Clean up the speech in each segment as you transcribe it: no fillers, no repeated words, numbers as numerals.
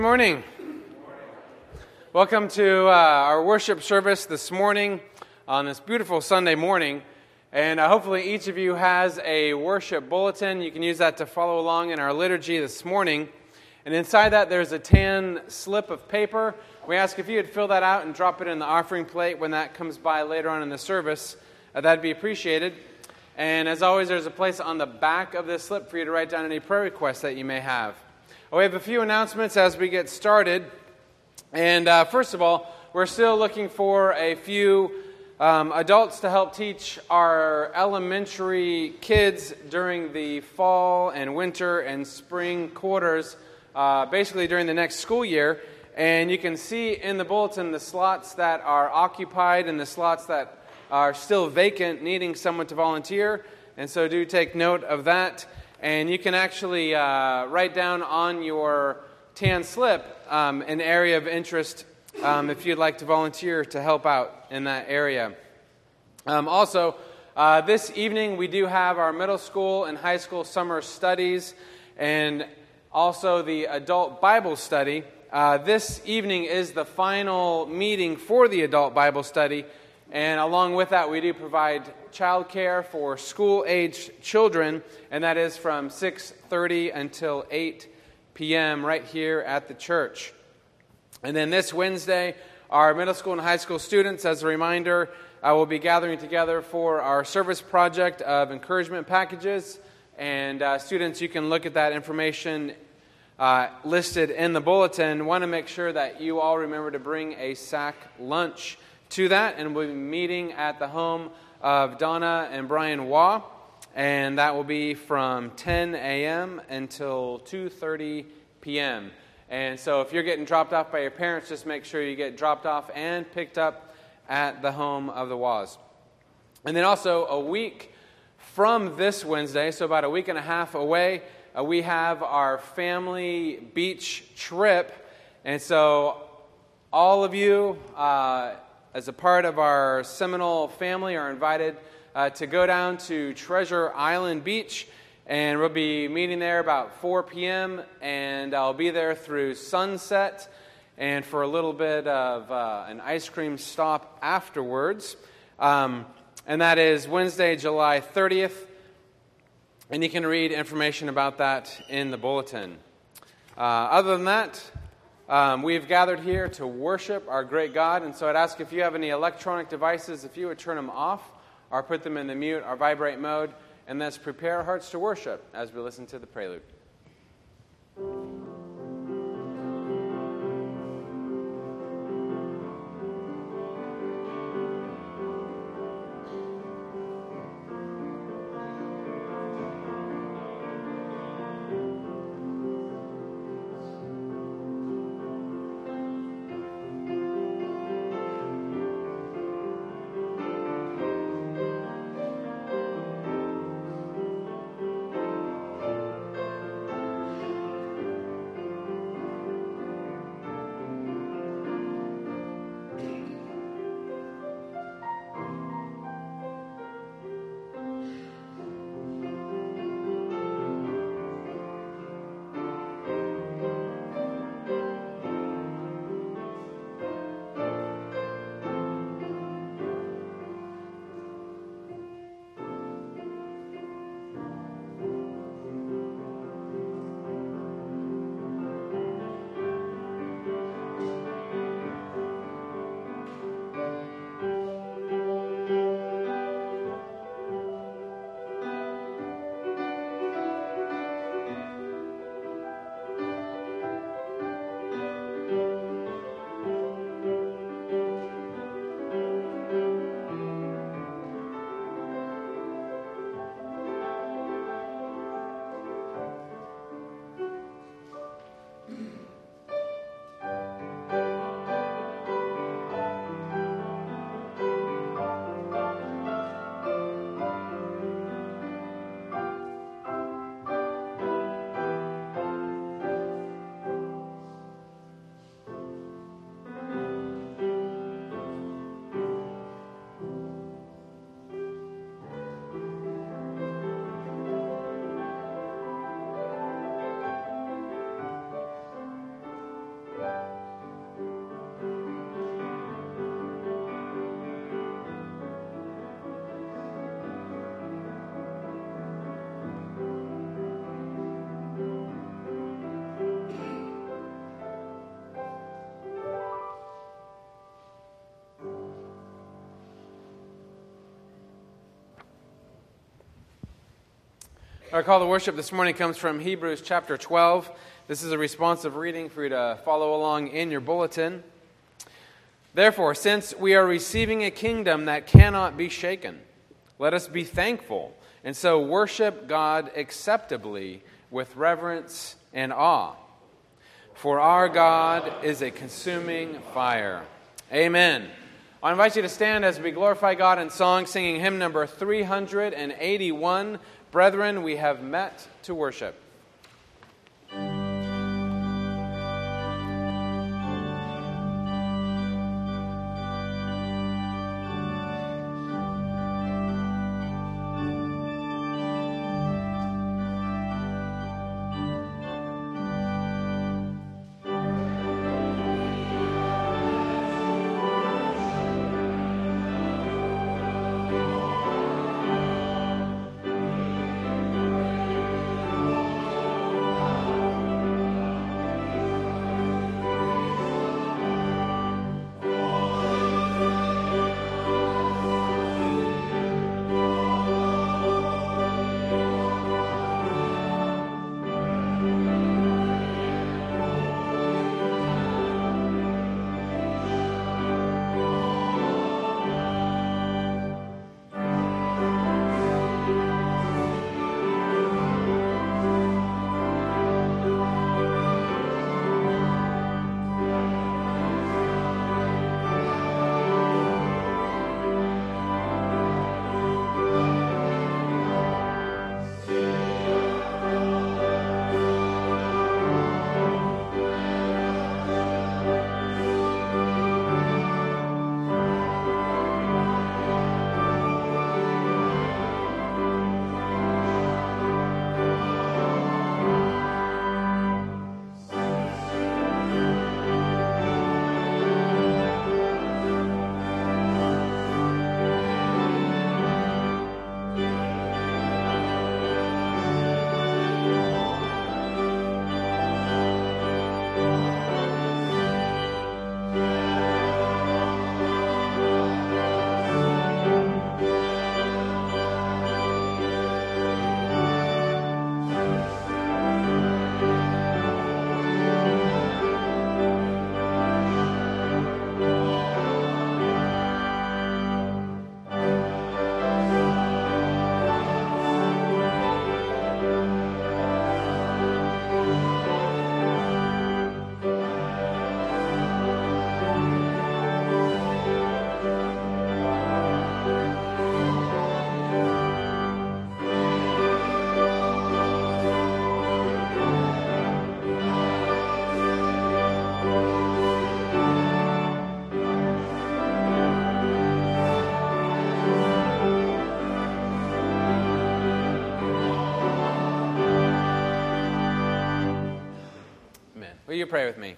Good morning. Welcome to our worship service this morning on this beautiful Sunday morning. And hopefully each of you has a worship bulletin. You can use that to follow along in our liturgy this morning. And inside that there's a tan slip of paper. We ask if you would fill that out and drop it in the offering plate when that comes by later on in the service. That'd be appreciated. And as always, there's a place on the back of this slip for you to write down any prayer requests that you may have. We have a few announcements as we get started. And first of all, we're still looking for a few adults to help teach our elementary kids during the fall and winter and spring quarters, basically during the next school year. And you can see in the bulletin the slots that are occupied and the slots that are still vacant, needing someone to volunteer. And so do take note of that. And you can actually write down on your tan slip an area of interest if you'd like to volunteer to help out in that area. Also, this evening we do have our middle school and high school summer studies and also the adult Bible study. This evening is the final meeting for the adult Bible study. And along with that, we do provide childcare for school-aged children, and that is from 6:30 until 8 p.m. right here at the church. And then this Wednesday, our middle school and high school students, as a reminder, will be gathering together for our service project of encouragement packages. And students, you can look at that information listed in the bulletin. Want to make sure that you all remember to bring a sack lunch to that, and we'll be meeting at the home of Donna and Brian Waugh, and that will be from 10 a.m. until 2:30 p.m. And so if you're getting dropped off by your parents, just make sure you get dropped off and picked up at the home of the Waughs. And then also a week from this Wednesday, so about a week and a half away, we have our family beach trip. And so all of you, as a part of our Seminole family, are invited to go down to Treasure Island Beach, and we'll be meeting there about 4 p.m., and I'll be there through sunset and for a little bit of an ice cream stop afterwards, and that is Wednesday, July 30th, and you can read information about that in the bulletin. Other than that, we've gathered here to worship our great God, and so I'd ask if you have any electronic devices, if you would turn them off or put them in the mute or vibrate mode, and let's prepare our hearts to worship as we listen to the prelude. Our call to worship this morning comes from Hebrews chapter 12. This is a responsive reading for you to follow along in your bulletin. Therefore, since we are receiving a kingdom that cannot be shaken, let us be thankful and so worship God acceptably with reverence and awe. For our God is a consuming fire. Amen. I invite you to stand as we glorify God in song, singing hymn number 381. Brethren, we have met to worship. Will you pray with me?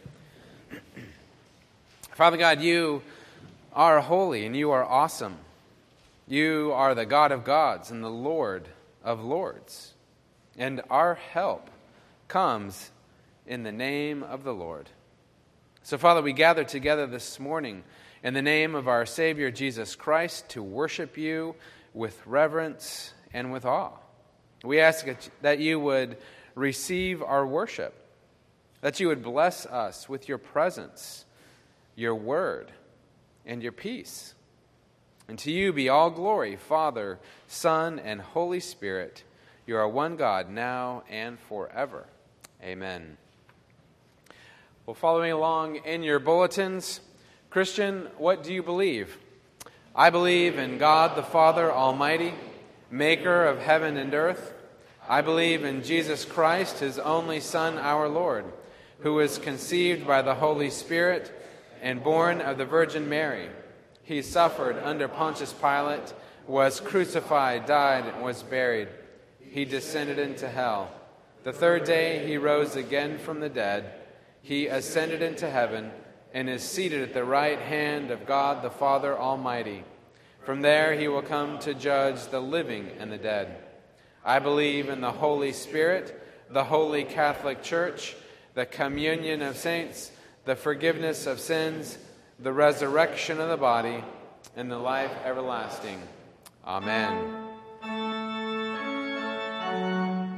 Father God, you are holy and you are awesome. You are the God of gods and the Lord of lords. And our help comes in the name of the Lord. So, Father, we gather together this morning in the name of our Savior Jesus Christ to worship you with reverence and with awe. We ask that you would receive our worship, that you would bless us with your presence, your word, and your peace. And to you be all glory, Father, Son, and Holy Spirit. You are one God, now and forever. Amen. Well, following along in your bulletins, Christian, what do you believe? I believe in God the Father Almighty, maker of heaven and earth. I believe in Jesus Christ, his only Son, our Lord, who was conceived by the Holy Spirit and born of the Virgin Mary. He suffered under Pontius Pilate, was crucified, died, and was buried. He descended into hell. The third day he rose again from the dead. He ascended into heaven and is seated at the right hand of God the Father Almighty. From there he will come to judge the living and the dead. I believe in the Holy Spirit, the Holy Catholic Church, the communion of saints, the forgiveness of sins, the resurrection of the body, and the life everlasting. Amen.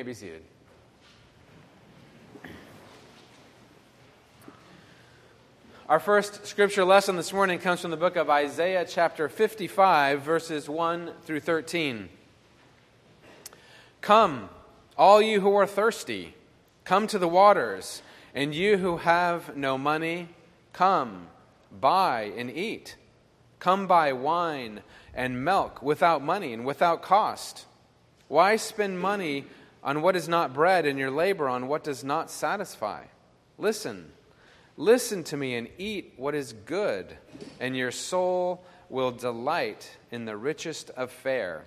may be seated. Our first scripture lesson this morning comes from the book of Isaiah chapter 55, verses 1 through 13. Come, all you who are thirsty, come to the waters, and you who have no money, come, buy and eat. Come buy wine and milk without money and without cost. Why spend money on what is not bread and your labor on what does not satisfy? Listen to me and eat what is good, and your soul will delight in the richest of fare.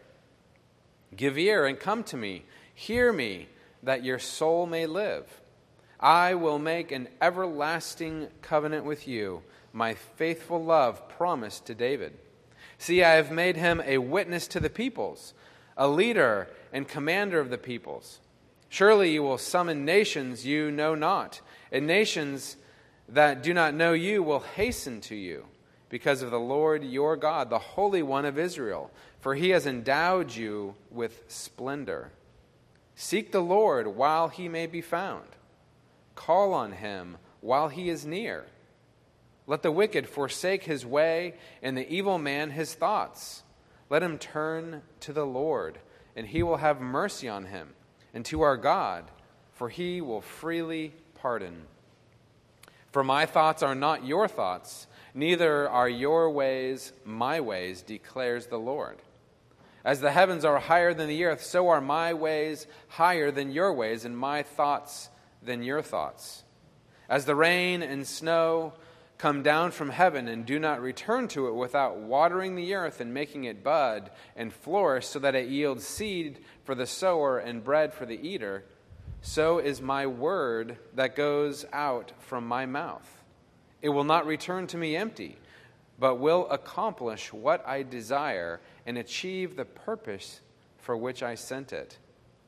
Give ear and come to me. Hear me, that your soul may live. I will make an everlasting covenant with you, my faithful love promised to David. See, I have made him a witness to the peoples, a leader and commander of the peoples. Surely you will summon nations you know not, and nations that do not know you will hasten to you, because of the Lord your God, the Holy One of Israel, for he has endowed you with splendor. Seek the Lord while he may be found. Call on him while he is near. Let the wicked forsake his way, and the evil man his thoughts. Let him turn to the Lord, and he will have mercy on him, and to our God, for he will freely pardon. For my thoughts are not your thoughts, neither are your ways my ways, declares the Lord. As the heavens are higher than the earth, so are my ways higher than your ways, and my thoughts than your thoughts. As the rain and snow come down from heaven and do not return to it without watering the earth and making it bud and flourish so that it yields seed for the sower and bread for the eater, so is my word that goes out from my mouth. It will not return to me empty, but will accomplish what I desire and achieve the purpose for which I sent it.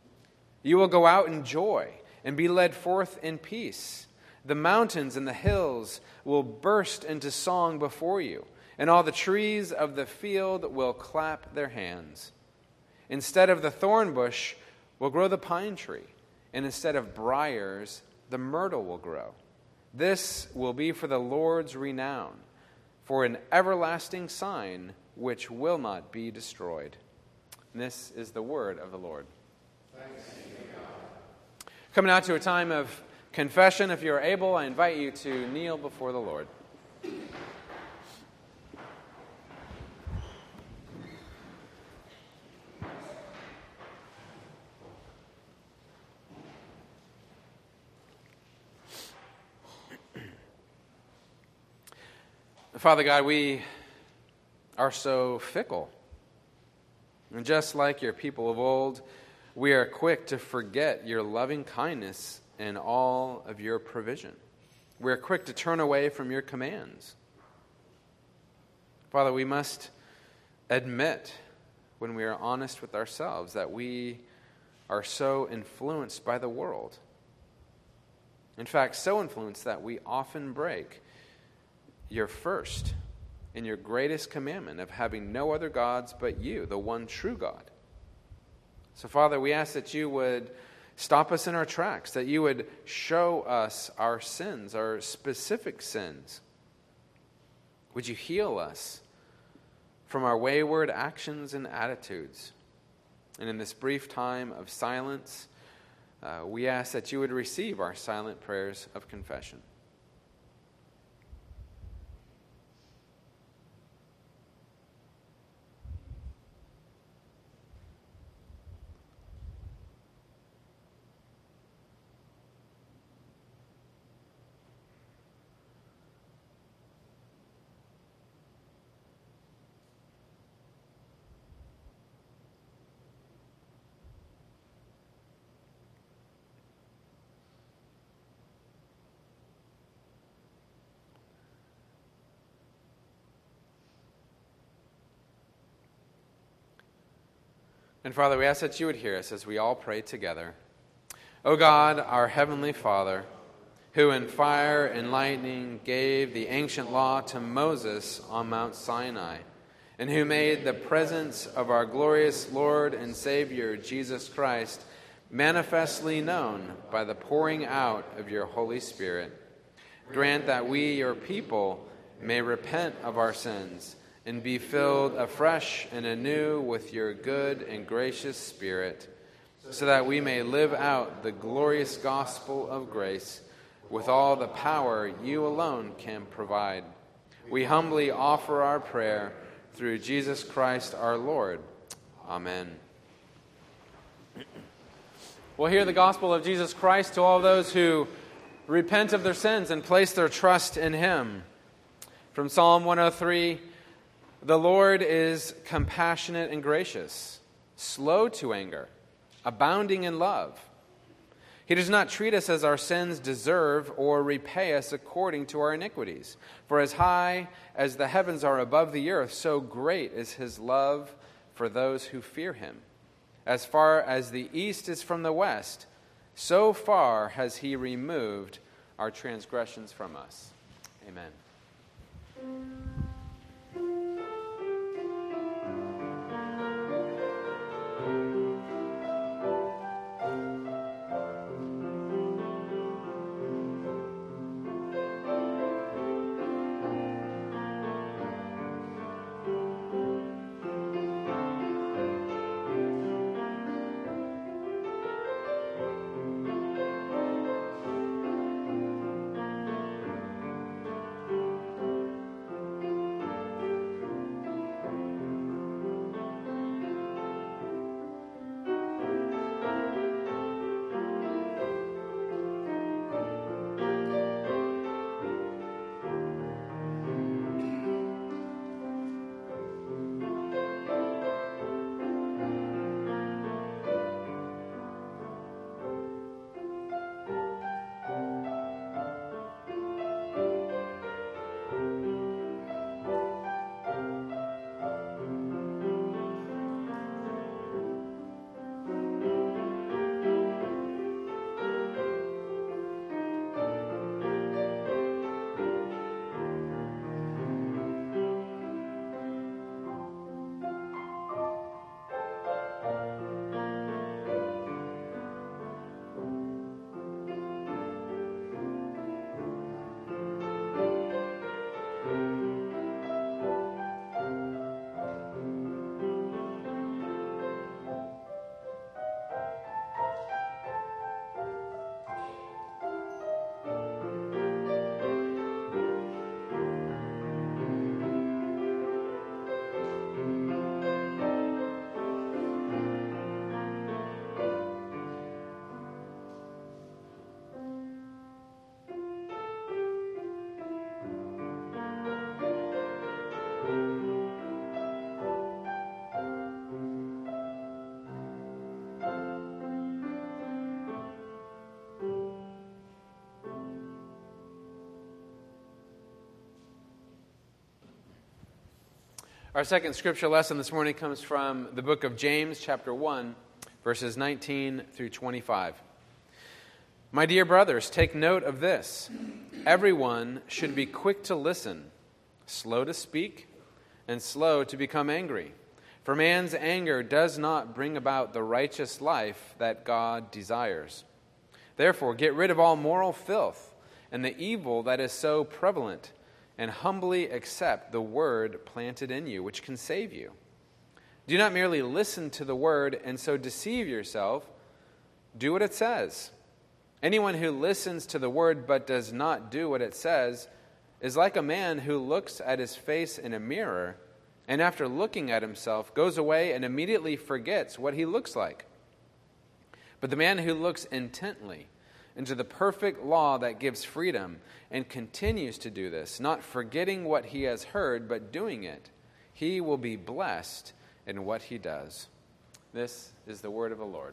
You will go out in joy and be led forth in peace. The mountains and the hills will burst into song before you, and all the trees of the field will clap their hands. Instead of the thorn bush will grow the pine tree, and instead of briars, the myrtle will grow. This will be for the Lord's renown, for an everlasting sign which will not be destroyed. And this is the word of the Lord. Thanks be to God. Coming out to a time of confession. If you are able, I invite you to kneel before the Lord. Father God, we are so fickle. And just like your people of old, we are quick to forget your loving kindness and all of your provision. We are quick to turn away from your commands. Father, we must admit, when we are honest with ourselves, that we are so influenced by the world. In fact, so influenced that we often break your first and your greatest commandment of having no other gods but you, the one true God. So, Father, we ask that you would stop us in our tracks, that you would show us our sins, our specific sins. Would you heal us from our wayward actions and attitudes? And in this brief time of silence, we ask that you would receive our silent prayers of confession. And Father, we ask that you would hear us as we all pray together. O God, our heavenly Father, who in fire and lightning gave the ancient law to Moses on Mount Sinai, and who made the presence of our glorious Lord and Savior, Jesus Christ, manifestly known by the pouring out of your Holy Spirit. Grant that we, your people, may repent of our sins and be filled afresh and anew with your good and gracious Spirit, so that we may live out the glorious gospel of grace with all the power you alone can provide. We humbly offer our prayer through Jesus Christ our Lord. Amen. We'll hear the gospel of Jesus Christ to all those who repent of their sins and place their trust in him. From Psalm 103, the Lord is compassionate and gracious, slow to anger, abounding in love. He does not treat us as our sins deserve or repay us according to our iniquities. For as high as the heavens are above the earth, so great is his love for those who fear him. As far as the east is from the west, so far has he removed our transgressions from us. Amen. Our second scripture lesson this morning comes from the book of James, chapter 1, verses 19 through 25. My dear brothers, take note of this. Everyone should be quick to listen, slow to speak, and slow to become angry. For man's anger does not bring about the righteous life that God desires. Therefore, get rid of all moral filth and the evil that is so prevalent, and humbly accept the word planted in you, which can save you. Do not merely listen to the word and so deceive yourself. Do what it says. Anyone who listens to the word but does not do what it says is like a man who looks at his face in a mirror and after looking at himself goes away and immediately forgets what he looks like. But the man who looks intently into the perfect law that gives freedom and continues to do this, not forgetting what he has heard, but doing it, he will be blessed in what he does. This is the word of the Lord.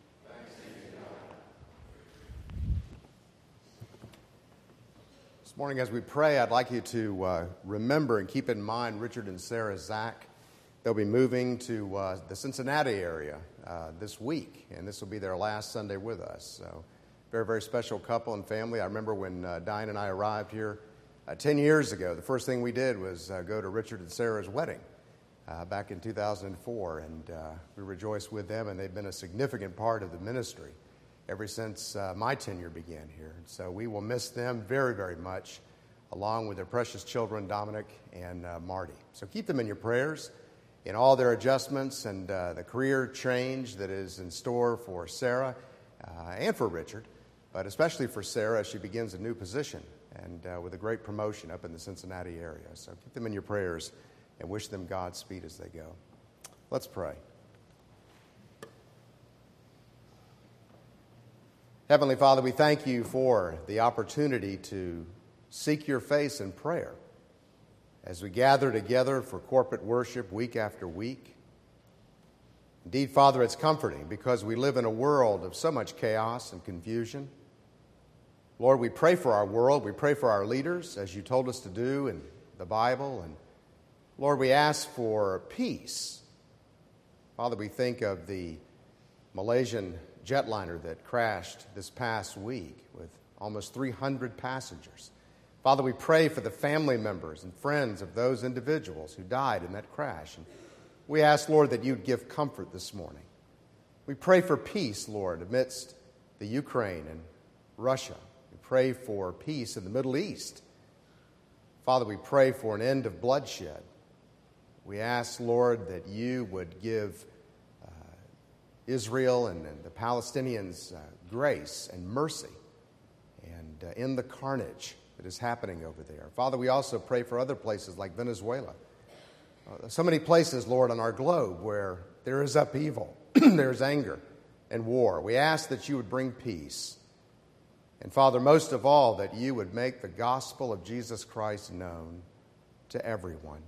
This morning as we pray, I'd like you to remember and keep in mind Richard and Sarah Zach. They'll be moving to the Cincinnati area this week, and this will be their last Sunday with us. So, very, very special couple and family. I remember when Diane and I arrived here 10 years ago, the first thing we did was go to Richard and Sarah's wedding. back in 2004, and we rejoice with them, and they've been a significant part of the ministry ever since my tenure began here. So we will miss them very, very much, along with their precious children, Dominic and Marty. So keep them in your prayers in all their adjustments and the career change that is in store for Sarah and for Richard, but especially for Sarah as she begins a new position and with a great promotion up in the Cincinnati area. So keep them in your prayers and wish them Godspeed as they go. Let's pray. Heavenly Father, we thank you for the opportunity to seek your face in prayer as we gather together for corporate worship week after week. Indeed, Father, it's comforting because we live in a world of so much chaos and confusion. Lord, we pray for our world. We pray for our leaders, as you told us to do in the Bible. And Lord, we ask for peace. Father, we think of the Malaysian jetliner that crashed this past week with almost 300 passengers. Father, we pray for the family members and friends of those individuals who died in that crash. And we ask, Lord, that you'd give comfort this morning. We pray for peace, Lord, amidst the Ukraine and Russia. We pray for peace in the Middle East. Father, we pray for an end of bloodshed. We ask, Lord, that you would give Israel and the Palestinians grace and mercy and end the carnage that is happening over there. Father, we also pray for other places like Venezuela. So many places, Lord, on our globe where there is upheaval, there's anger and war. We ask that you would bring peace. And Father, most of all, that you would make the gospel of Jesus Christ known to everyone.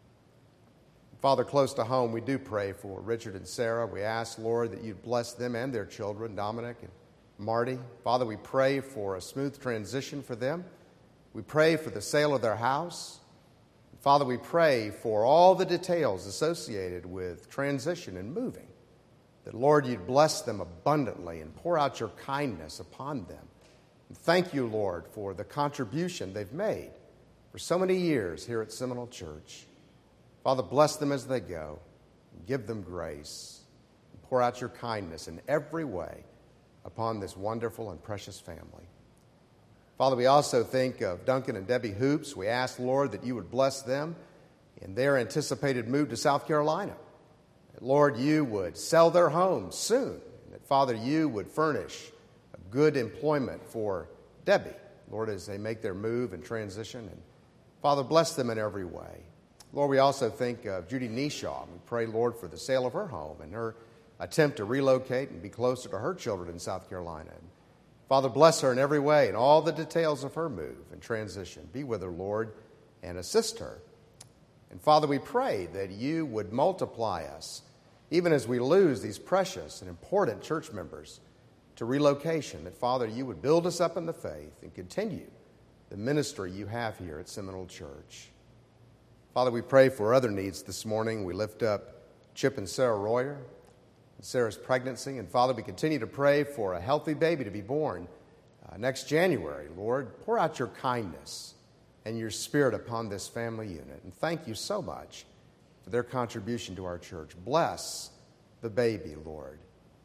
Father, close to home, we do pray for Richard and Sarah. We ask, Lord, that you'd bless them and their children, Dominic and Marty. Father, we pray for a smooth transition for them. We pray for the sale of their house. Father, we pray for all the details associated with transition and moving, that, Lord, you'd bless them abundantly and pour out your kindness upon them. And thank you, Lord, for the contribution they've made for so many years here at Seminole Church. Father, bless them as they go. Give them grace. And pour out your kindness in every way upon this wonderful and precious family. Father, we also think of Duncan and Debbie Hoops. We ask, Lord, that you would bless them in their anticipated move to South Carolina. That, Lord, you would sell their home soon. And that, Father, you would furnish a good employment for Debbie, Lord, as they make their move and transition. And Father, bless them in every way. Lord, we also think of Judy Neshaw. We pray, Lord, for the sale of her home and her attempt to relocate and be closer to her children in South Carolina. And Father, bless her in every way and all the details of her move and transition. Be with her, Lord, and assist her. And Father, we pray that you would multiply us, even as we lose these precious and important church members to relocation, that, Father, you would build us up in the faith and continue the ministry you have here at Seminole Church. Father, we pray for other needs this morning. We lift up Chip and Sarah Royer and Sarah's pregnancy. And Father, we continue to pray for a healthy baby to be born next January. Lord, pour out your kindness and your spirit upon this family unit. And thank you so much for their contribution to our church. Bless the baby, Lord.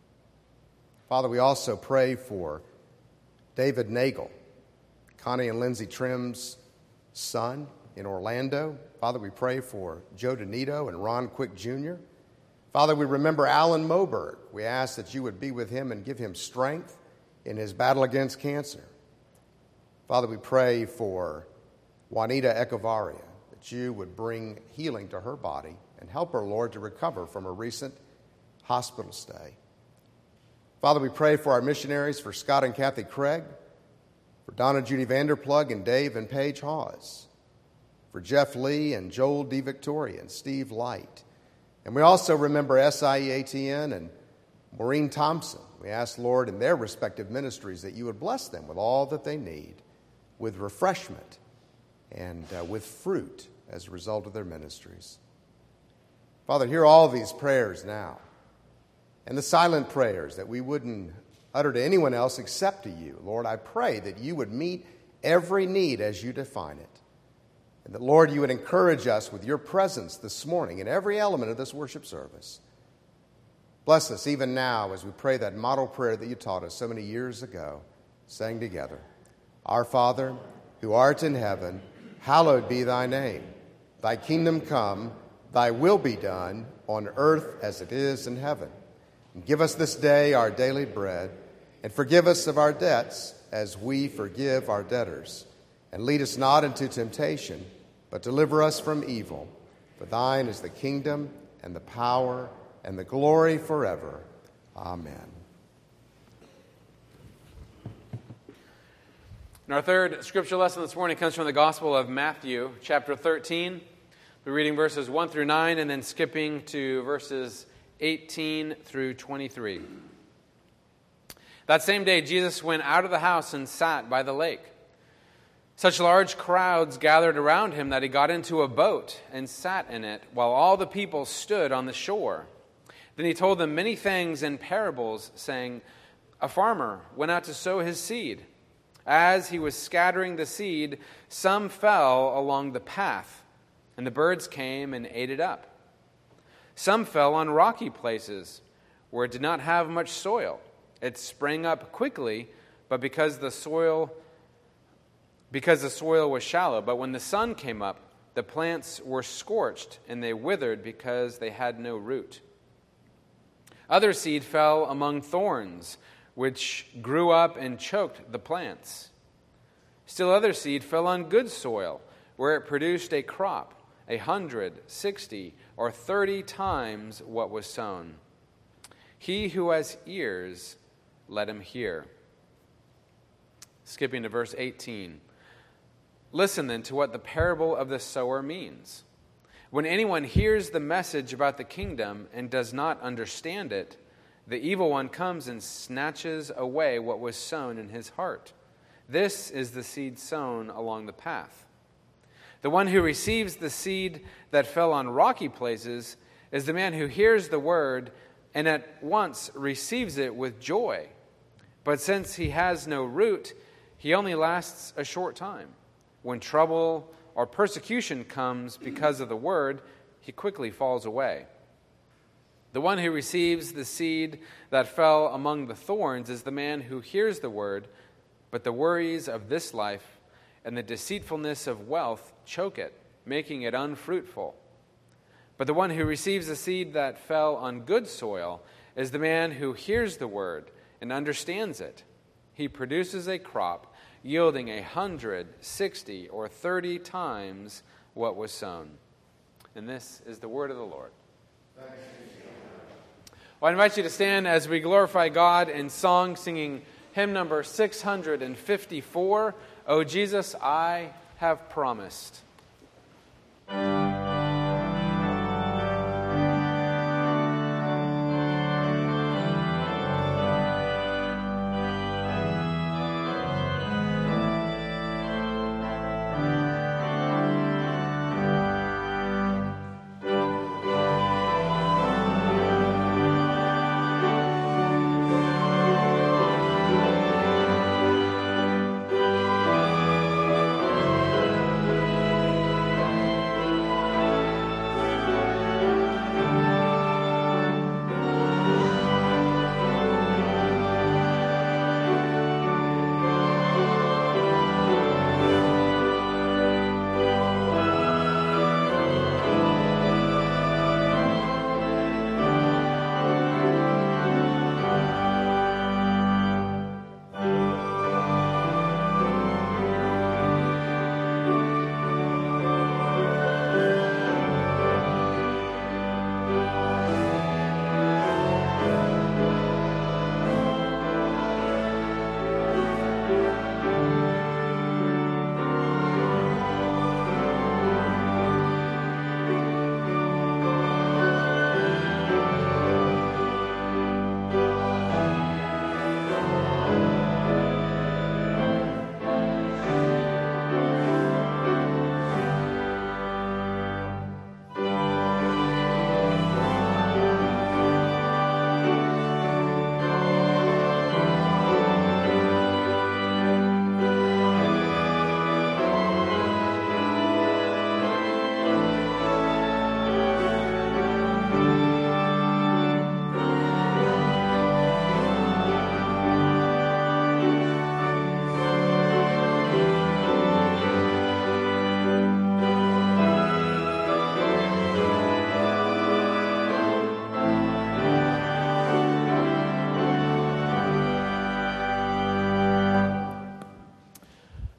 Father, we also pray for David Nagel, Connie and Lindsay Trim's son in Orlando. Father, we pray for Joe Donito and Ron Quick Jr. Father, we remember Alan Moberg. We ask that you would be with him and give him strength in his battle against cancer. Father, we pray for Juanita Echevarria, that you would bring healing to her body and help her, Lord, to recover from a recent hospital stay. Father, we pray for our missionaries, for Scott and Kathy Craig, for Donna Judy Vanderplug and Dave and Paige Hawes, for Jeff Lee and Joel D. Victoria and Steve Light. And we also remember SIEATN and Maureen Thompson. We ask, Lord, in their respective ministries that you would bless them with all that they need, with refreshment and with fruit as a result of their ministries. Father, hear all these prayers now, and the silent prayers that we wouldn't utter to anyone else except to you. Lord, I pray that you would meet every need as you define it. And that, Lord, you would encourage us with your presence this morning in every element of this worship service. Bless us even now as we pray that model prayer that you taught us so many years ago, saying together, Our Father, who art in heaven, hallowed be thy name. Thy kingdom come, thy will be done, on earth as it is in heaven. And give us this day our daily bread, and forgive us of our debts as we forgive our debtors. And lead us not into temptation, but deliver us from evil. For thine is the kingdom and the power and the glory forever. Amen. And our third scripture lesson this morning comes from the Gospel of Matthew, chapter 13. We're reading verses 1 through 9 and then skipping to verses 18 through 23. That same day, Jesus went out of the house and sat by the lake. Such large crowds gathered around him that he got into a boat and sat in it, while all the people stood on the shore. Then he told them many things in parables, saying, A farmer went out to sow his seed. As he was scattering the seed, some fell along the path, and the birds came and ate it up. Some fell on rocky places, where it did not have much soil. It sprang up quickly, but because the soil was shallow. But when the sun came up, the plants were scorched, and they withered because they had no root. Other seed fell among thorns, which grew up and choked the plants. Still other seed fell on good soil, where it produced a crop, 100, 60, or 30 times what was sown. He who has ears, let him hear. Skipping to verse 18. Listen then to what the parable of the sower means. When anyone hears the message about the kingdom and does not understand it, the evil one comes and snatches away what was sown in his heart. This is the seed sown along the path. The one who receives the seed that fell on rocky places is the man who hears the word and at once receives it with joy. But since he has no root, he only lasts a short time. When trouble or persecution comes because of the word, he quickly falls away. The one who receives the seed that fell among the thorns is the man who hears the word, but the worries of this life and the deceitfulness of wealth choke it, making it unfruitful. But the one who receives the seed that fell on good soil is the man who hears the word and understands it. He produces a crop yielding 100, 60, or 30 times what was sown. And this is the word of the Lord. Well, I invite you to stand as we glorify God in song, singing hymn number 654, O Jesus, I have promised.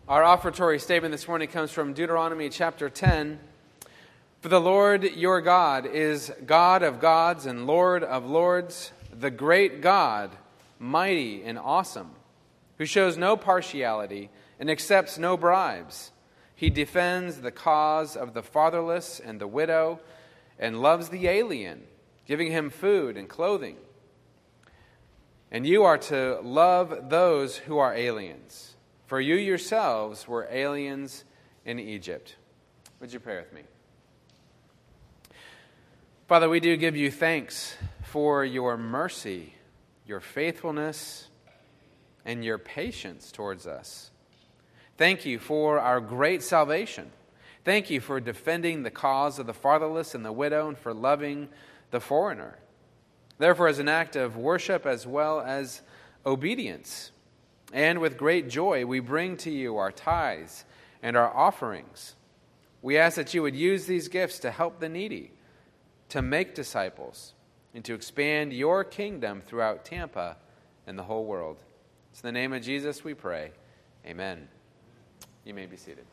Our offertory statement this morning comes from Deuteronomy chapter 10. For the Lord your God is God of gods and Lord of lords, the great God, mighty and awesome, who shows no partiality and accepts no bribes. He defends the cause of the fatherless and the widow and loves the alien, giving him food and clothing. And you are to love those who are aliens, for you yourselves were aliens in Egypt. Would you pray with me? Father, we do give you thanks for your mercy, your faithfulness, and your patience towards us. Thank you for our great salvation. Thank you for defending the cause of the fatherless and the widow and for loving the foreigner. Therefore, as an act of worship as well as obedience, and with great joy, we bring to you our tithes and our offerings. We ask that you would use these gifts to help the needy, to make disciples, and to expand your kingdom throughout Tampa and the whole world. It's in the name of Jesus we pray. Amen. You may be seated.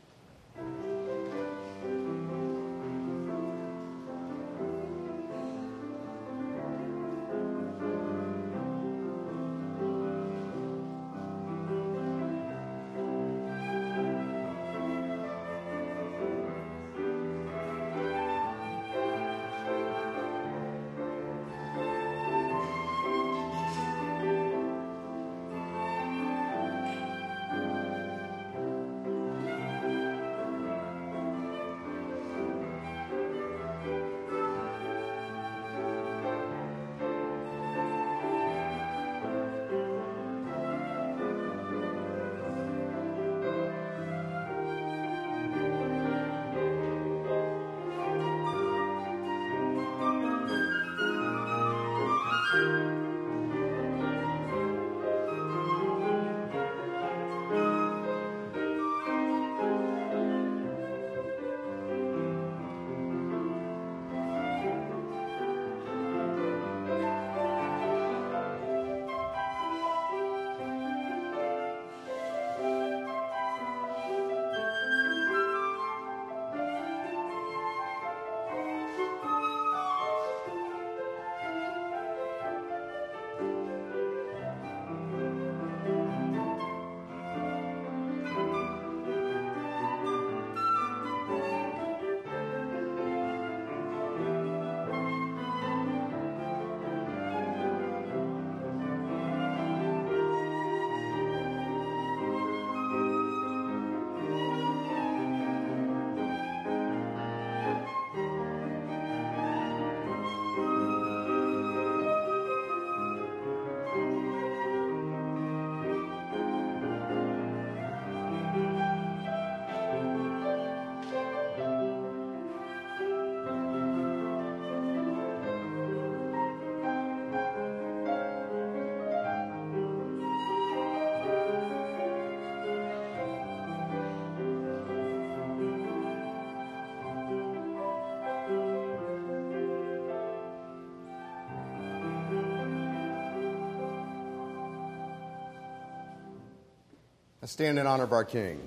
Let's stand in honor of our King.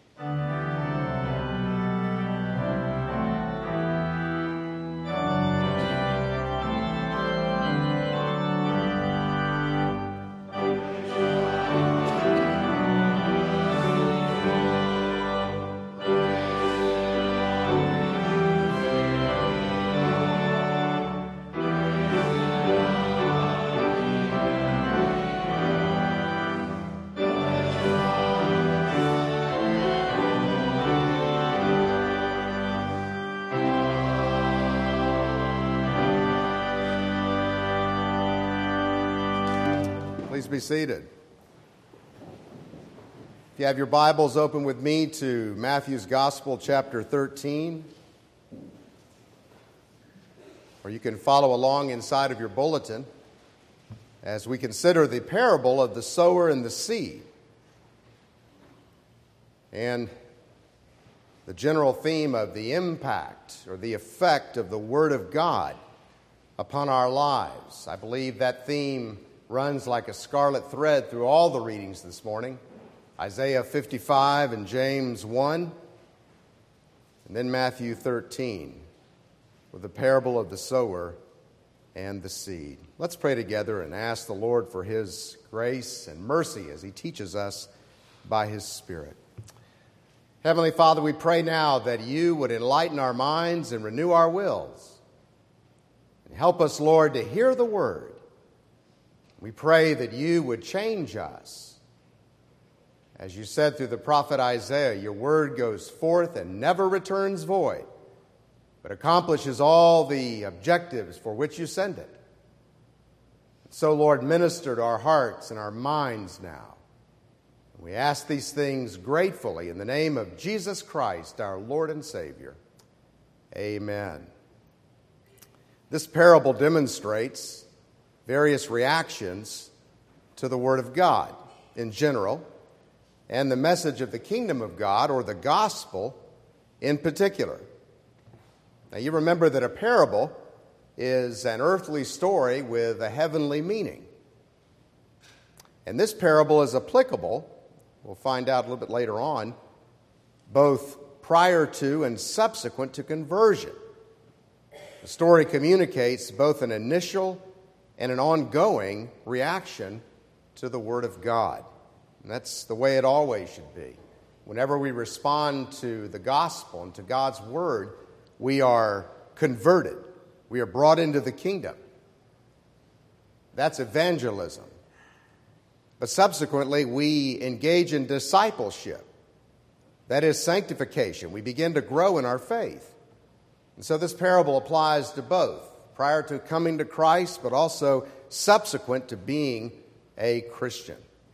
Please be seated. If you have your Bibles, open with me to Matthew's Gospel, chapter 13. Or you can follow along inside of your bulletin as we consider the parable of the sower and the seed. And the general theme of the impact or the effect of the Word of God upon our lives. I believe that theme runs like a scarlet thread through all the readings this morning. Isaiah 55 and James 1, and then Matthew 13 with the parable of the sower and the seed. Let's pray together and ask the Lord for His grace and mercy as He teaches us by His Spirit. Heavenly Father, we pray now that You would enlighten our minds and renew our wills. And help us, Lord, to hear the Word. We pray that You would change us. As You said through the prophet Isaiah, Your Word goes forth and never returns void, but accomplishes all the objectives for which You send it. So, Lord, minister to our hearts and our minds now. We ask these things gratefully in the name of Jesus Christ, our Lord and Savior. Amen. This parable demonstrates various reactions to the Word of God in general, and the message of the kingdom of God, or the gospel, in particular. Now, you remember that a parable is an earthly story with a heavenly meaning. And this parable is applicable, we'll find out a little bit later on, both prior to and subsequent to conversion. The story communicates both an initial and an ongoing reaction to the Word of God. And that's the way it always should be. Whenever we respond to the gospel and to God's Word, we are converted. We are brought into the kingdom. That's evangelism. But subsequently, we engage in discipleship. That is sanctification. We begin to grow in our faith. And so this parable applies to both, prior to coming to Christ, but also subsequent to being a Christian.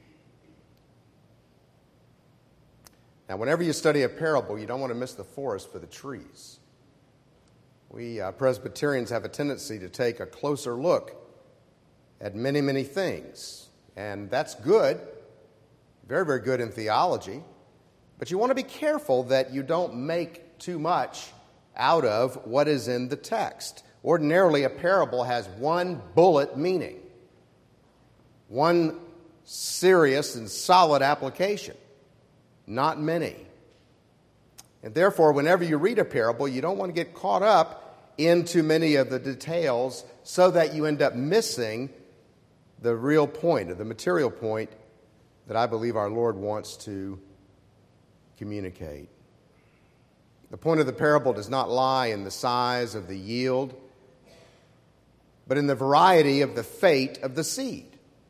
Now, whenever you study a parable, you don't want to miss the forest for the trees. We Presbyterians have a tendency to take a closer look at many, many things. And that's good, very, very good in theology. But you want to be careful that you don't make too much out of what is in the text. Ordinarily, a parable has one bullet meaning, one serious and solid application, not many. And therefore, whenever you read a parable, you don't want to get caught up into many of the details so that you end up missing the real point, or the material point that I believe our Lord wants to communicate. The point of the parable does not lie in the size of the yield, but in the variety of the fate of the seed.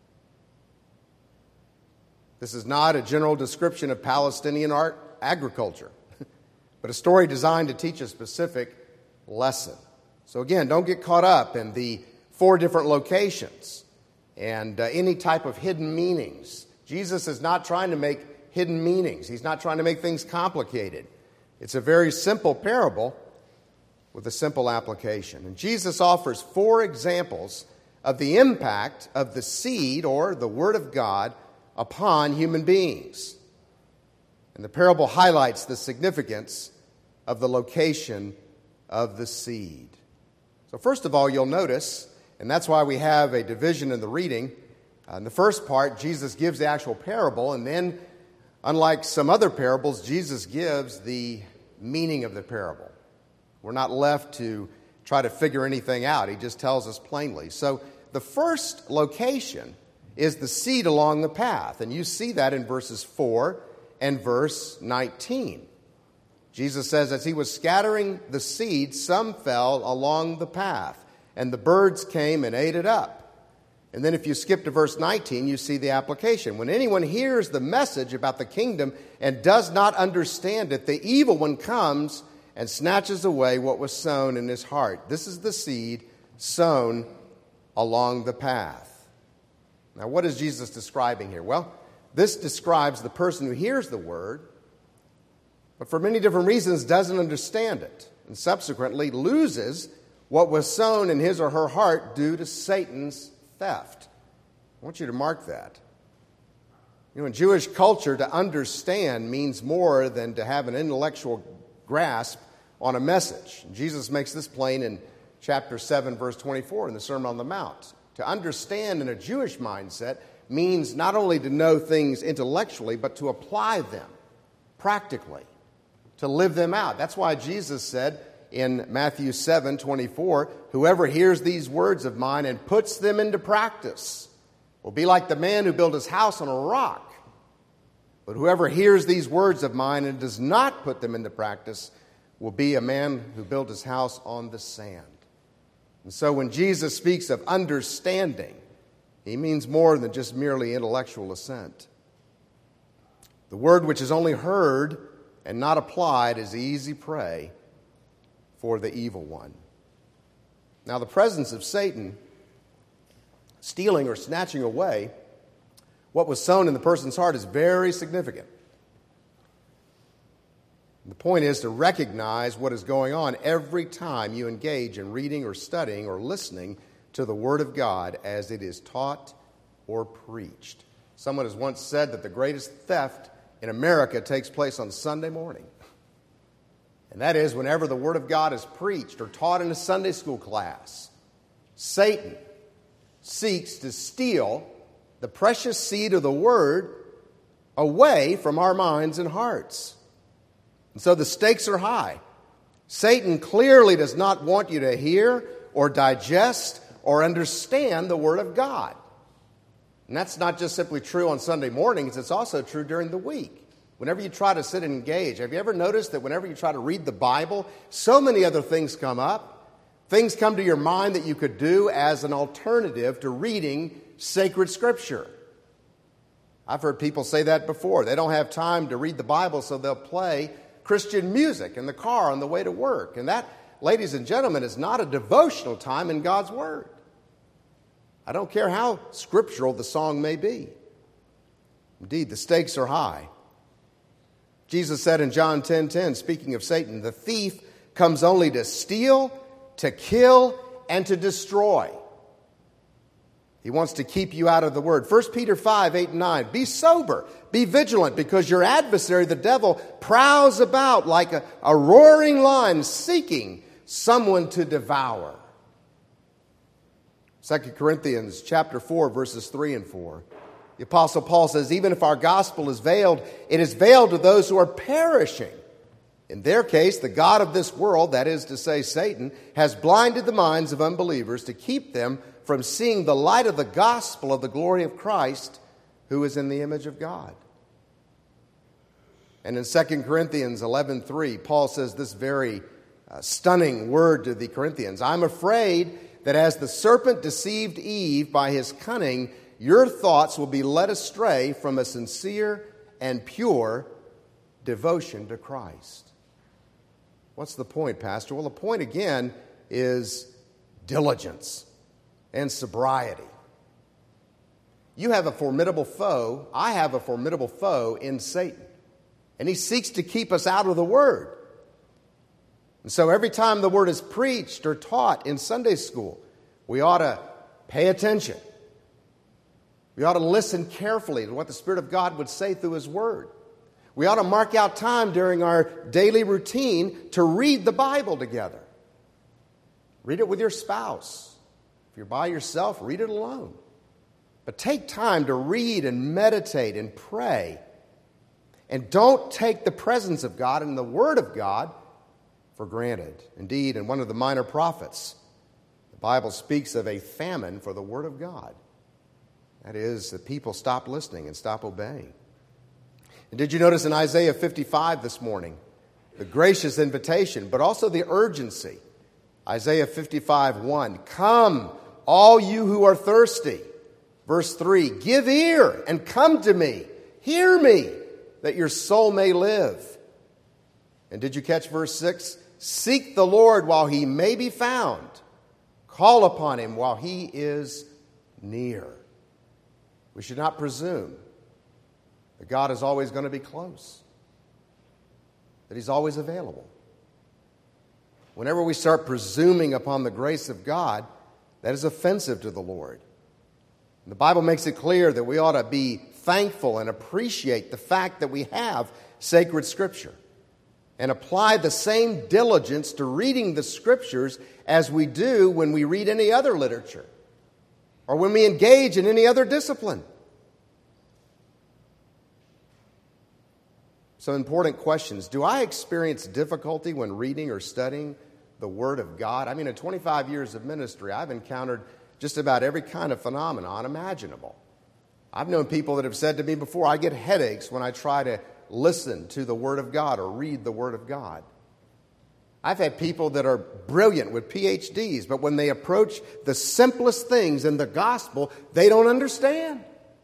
This is not a general description of Palestinian agriculture, but a story designed to teach a specific lesson. So again, don't get caught up in the 4 different locations and any type of hidden meanings. Jesus is not trying to make hidden meanings. He's not trying to make things complicated. It's a very simple parable with a simple application. And Jesus offers 4 examples of the impact of the seed, or the Word of God, upon human beings. And the parable highlights the significance of the location of the seed. So first of all, you'll notice, and that's why we have a division in the reading. In the first part, Jesus gives the actual parable, and then, unlike some other parables, Jesus gives the meaning of the parable. We're not left to try to figure anything out. He just tells us plainly. So the first location is the seed along the path, and you see that in verses 4 and verse 19. Jesus says, as he was scattering the seed, some fell along the path, and the birds came and ate it up. And then if you skip to verse 19, you see the application. When anyone hears the message about the kingdom and does not understand it, the evil one comes and snatches away what was sown in his heart. This is the seed sown along the path. Now, what is Jesus describing here? Well, this describes the person who hears the word, but for many different reasons doesn't understand it, and subsequently loses what was sown in his or her heart due to Satan's theft. I want you to mark that. You know, in Jewish culture, to understand means more than to have an intellectual grasp on a message. Jesus makes this plain in chapter 7, verse 24 in the Sermon on the Mount. To understand in a Jewish mindset means not only to know things intellectually, but to apply them practically, to live them out. That's why Jesus said in Matthew 7:24, whoever hears these words of mine and puts them into practice will be like the man who built his house on a rock. But whoever hears these words of mine and does not put them into practice will be a man who built his house on the sand. And so when Jesus speaks of understanding, he means more than just merely intellectual assent. The word which is only heard and not applied is easy prey for the evil one. Now, the presence of Satan stealing or snatching away what was sown in the person's heart is very significant. The point is to recognize what is going on every time you engage in reading or studying or listening to the Word of God as it is taught or preached. Someone has once said that the greatest theft in America takes place on Sunday morning. And that is whenever the Word of God is preached or taught in a Sunday school class. Satan seeks to steal the precious seed of the Word away from our minds and hearts. And so the stakes are high. Satan clearly does not want you to hear or digest or understand the Word of God. And that's not just simply true on Sunday mornings, it's also true during the week. Whenever you try to sit and engage, have you ever noticed that whenever you try to read the Bible, so many other things come up? Things come to your mind that you could do as an alternative to reading sacred Scripture. I've heard people say that before. They don't have time to read the Bible, so they'll play Christian music in the car on the way to work. And that, ladies and gentlemen, is not a devotional time in God's Word. I don't care how scriptural the song may be. Indeed, the stakes are high. Jesus said in John 10:10, speaking of Satan, the thief comes only to steal, to kill, and to destroy. He wants to keep you out of the Word. 1 Peter 5:8-9, be sober, be vigilant, because your adversary, the devil, prowls about like a roaring lion seeking someone to devour. 2 Corinthians chapter 4, verses 3 and 4. The Apostle Paul says, even if our gospel is veiled, it is veiled to those who are perishing. In their case, the god of this world, that is to say Satan, has blinded the minds of unbelievers to keep them from seeing the light of the gospel of the glory of Christ, who is in the image of God. And in 2 Corinthians 11:3, Paul says this very stunning word to the Corinthians. I'm afraid that as the serpent deceived Eve by his cunning, your thoughts will be led astray from a sincere and pure devotion to Christ. What's the point, Pastor? Well, the point again is diligence and sobriety. You have a formidable foe. I have a formidable foe in Satan. And he seeks to keep us out of the Word. And so every time the Word is preached or taught in Sunday school, we ought to pay attention. We ought to listen carefully to what the Spirit of God would say through His Word. We ought to mark out time during our daily routine to read the Bible together. Read it with your spouse. If you're by yourself, read it alone. But take time to read and meditate and pray. And don't take the presence of God and the Word of God for granted. Indeed, in one of the minor prophets, the Bible speaks of a famine for the Word of God. That is, that people stop listening and stop obeying. And did you notice in Isaiah 55 this morning, the gracious invitation, but also the urgency? Isaiah 55:1, come, all you who are thirsty. Verse 3, give ear and come to me. Hear me, that your soul may live. And did you catch verse 6? Seek the Lord while he may be found. Call upon him while he is near. We should not presume that God is always going to be close, that he's always available. Whenever we start presuming upon the grace of God, that is offensive to the Lord. And the Bible makes it clear that we ought to be thankful and appreciate the fact that we have sacred Scripture and apply the same diligence to reading the Scriptures as we do when we read any other literature or when we engage in any other discipline. some important questions. Do I experience difficulty when reading or studying the Word of God? I mean, in 25 years of ministry, I've encountered just about every kind of phenomenon imaginable. I've known people that have said to me before, I get headaches when I try to listen to the Word of God or read the Word of God. I've had people that are brilliant with PhDs, but when they approach the simplest things in the gospel, they don't understand.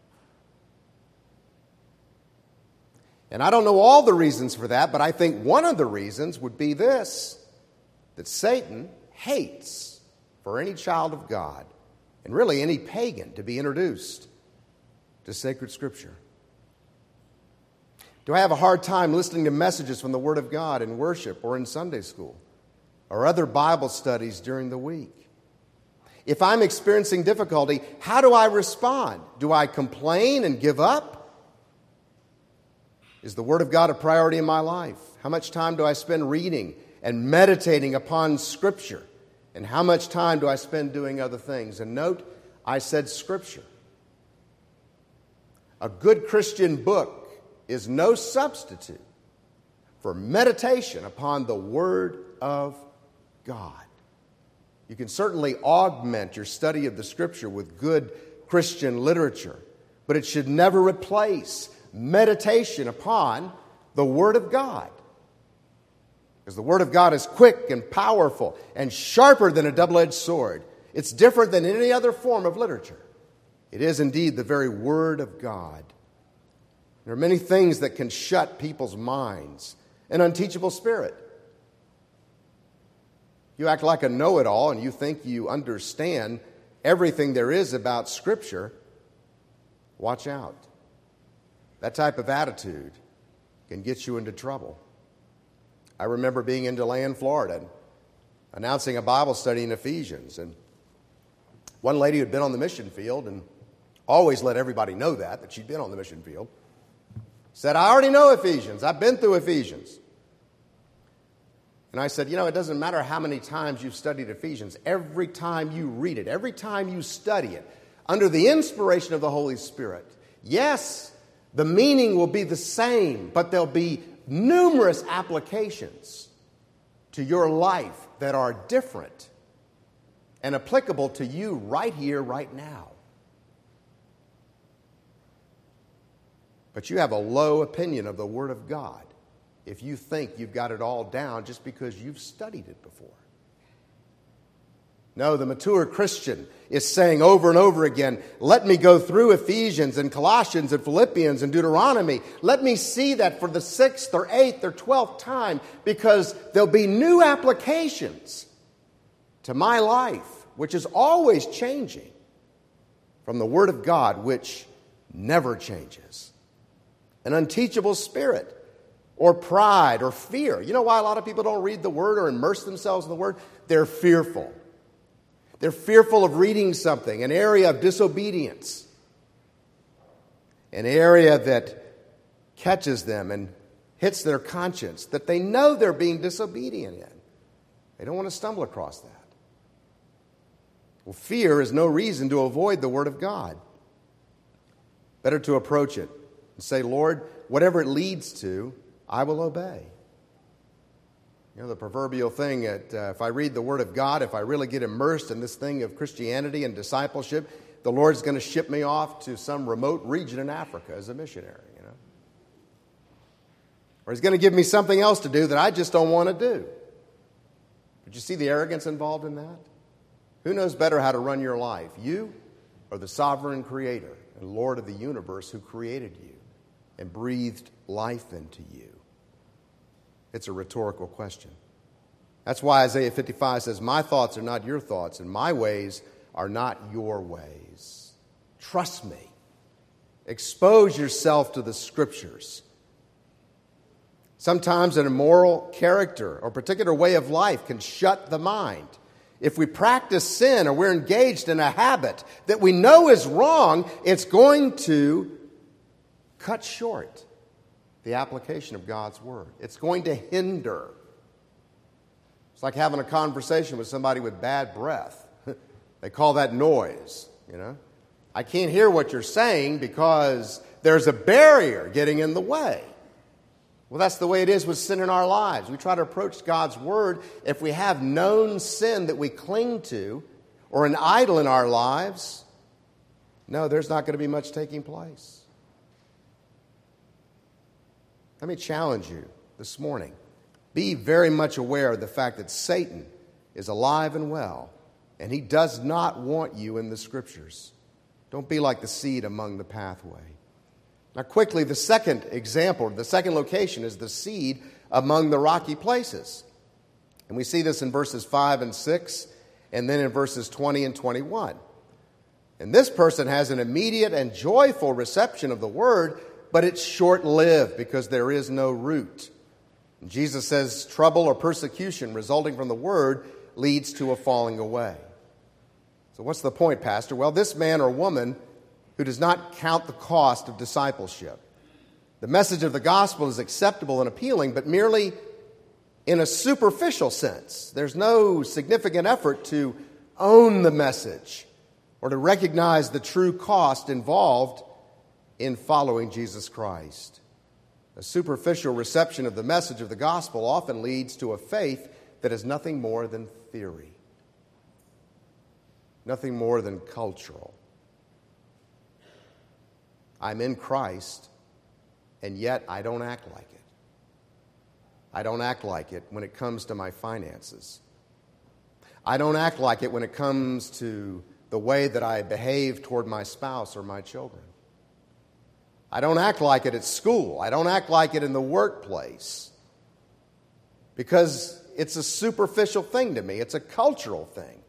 And I don't know all the reasons for that, but I think one of the reasons would be this, that Satan hates for any child of God, and really any pagan, to be introduced to sacred Scripture. Do I have a hard time listening to messages from the Word of God in worship or in Sunday school or other Bible studies during the week? If I'm experiencing difficulty, how do I respond? Do I complain and give up? Is the Word of God a priority in my life? How much time do I spend reading and meditating upon Scripture? And how much time do I spend doing other things? And note, I said Scripture. A good Christian book is no substitute for meditation upon the Word of God. You can certainly augment your study of the Scripture with good Christian literature, but it should never replace meditation upon the Word of God. Because the Word of God is quick and powerful and sharper than a double-edged sword. It's different than any other form of literature. It is indeed the very Word of God. There are many things that can shut people's minds. An unteachable spirit. You act like a know-it-all and you think you understand everything there is about Scripture. Watch out. That type of attitude can get you into trouble. I remember being in DeLand, Florida, and announcing a Bible study in Ephesians. And one lady who had been on the mission field and always let everybody know that she'd been on the mission field, said, I already know Ephesians. I've been through Ephesians. And I said, it doesn't matter how many times you've studied Ephesians. Every time you read it, every time you study it, under the inspiration of the Holy Spirit, yes, the meaning will be the same, but there'll be numerous applications to your life that are different and applicable to you right here, right now. But you have a low opinion of the Word of God if you think you've got it all down just because you've studied it before. No, the mature Christian is saying over and over again, let me go through Ephesians and Colossians and Philippians and Deuteronomy. Let me see that for the 6th or 8th or 12th time, because there'll be new applications to my life, which is always changing, from the Word of God, which never changes. An unteachable spirit, or pride, or fear. You know why a lot of people don't read the Word or immerse themselves in the Word? They're fearful. They're fearful of reading something, an area of disobedience, an area that catches them and hits their conscience, that they know they're being disobedient in. They don't want to stumble across that. Well, fear is no reason to avoid the Word of God. Better to approach it and say, Lord, whatever it leads to, I will obey. The proverbial thing that if I read the Word of God, if I really get immersed in this thing of Christianity and discipleship, the Lord's going to ship me off to some remote region in Africa as a missionary, Or He's going to give me something else to do that I just don't want to do. But you see the arrogance involved in that? Who knows better how to run your life, you or the sovereign Creator and Lord of the universe who created you and breathed life into you? It's a rhetorical question. That's why Isaiah 55 says, my thoughts are not your thoughts, and my ways are not your ways. Trust me. Expose yourself to the Scriptures. Sometimes an immoral character or particular way of life can shut the mind. If we practice sin or we're engaged in a habit that we know is wrong, it's going to cut short the application of God's Word. It's going to hinder. It's like having a conversation with somebody with bad breath. They call that noise, I can't hear what you're saying because there's a barrier getting in the way. Well, that's the way it is with sin in our lives. We try to approach God's Word. If we have known sin that we cling to or an idol in our lives, no, there's not going to be much taking place. Let me challenge you this morning. Be very much aware of the fact that Satan is alive and well, and he does not want you in the Scriptures. Don't be like the seed among the pathway. Now, quickly, the second example, the second location is the seed among the rocky places. And we see this in verses 5 and 6, and then in verses 20 and 21. And this person has an immediate and joyful reception of the word, but it's short-lived because there is no root. And Jesus says trouble or persecution resulting from the word leads to a falling away. So what's the point, Pastor? Well, this man or woman who does not count the cost of discipleship. The message of the gospel is acceptable and appealing, but merely in a superficial sense. There's no significant effort to own the message or to recognize the true cost involved in following Jesus Christ. A superficial reception of the message of the gospel often leads to a faith that is nothing more than theory, nothing more than cultural. I'm in Christ, and yet I don't act like it. I don't act like it when it comes to my finances. I don't act like it when it comes to the way that I behave toward my spouse or my children. I don't act like it at school. I don't act like it in the workplace because it's a superficial thing to me. It's a cultural thing.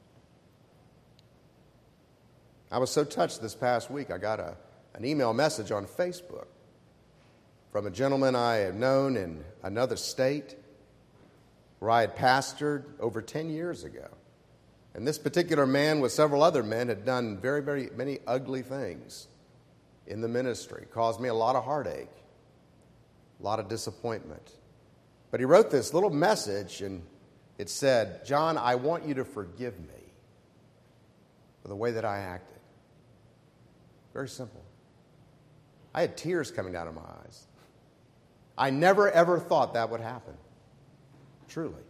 I was so touched this past week. I got an email message on Facebook from a gentleman I have known in another state where I had pastored over 10 years ago. And this particular man with several other men had done very, very many ugly things in the ministry. Caused me a lot of heartache, a lot of disappointment. But he wrote this little message and it said, "John, I want you to forgive me for the way that I acted." Very simple. I had tears coming out of my eyes. I never, ever thought that would happen. Truly.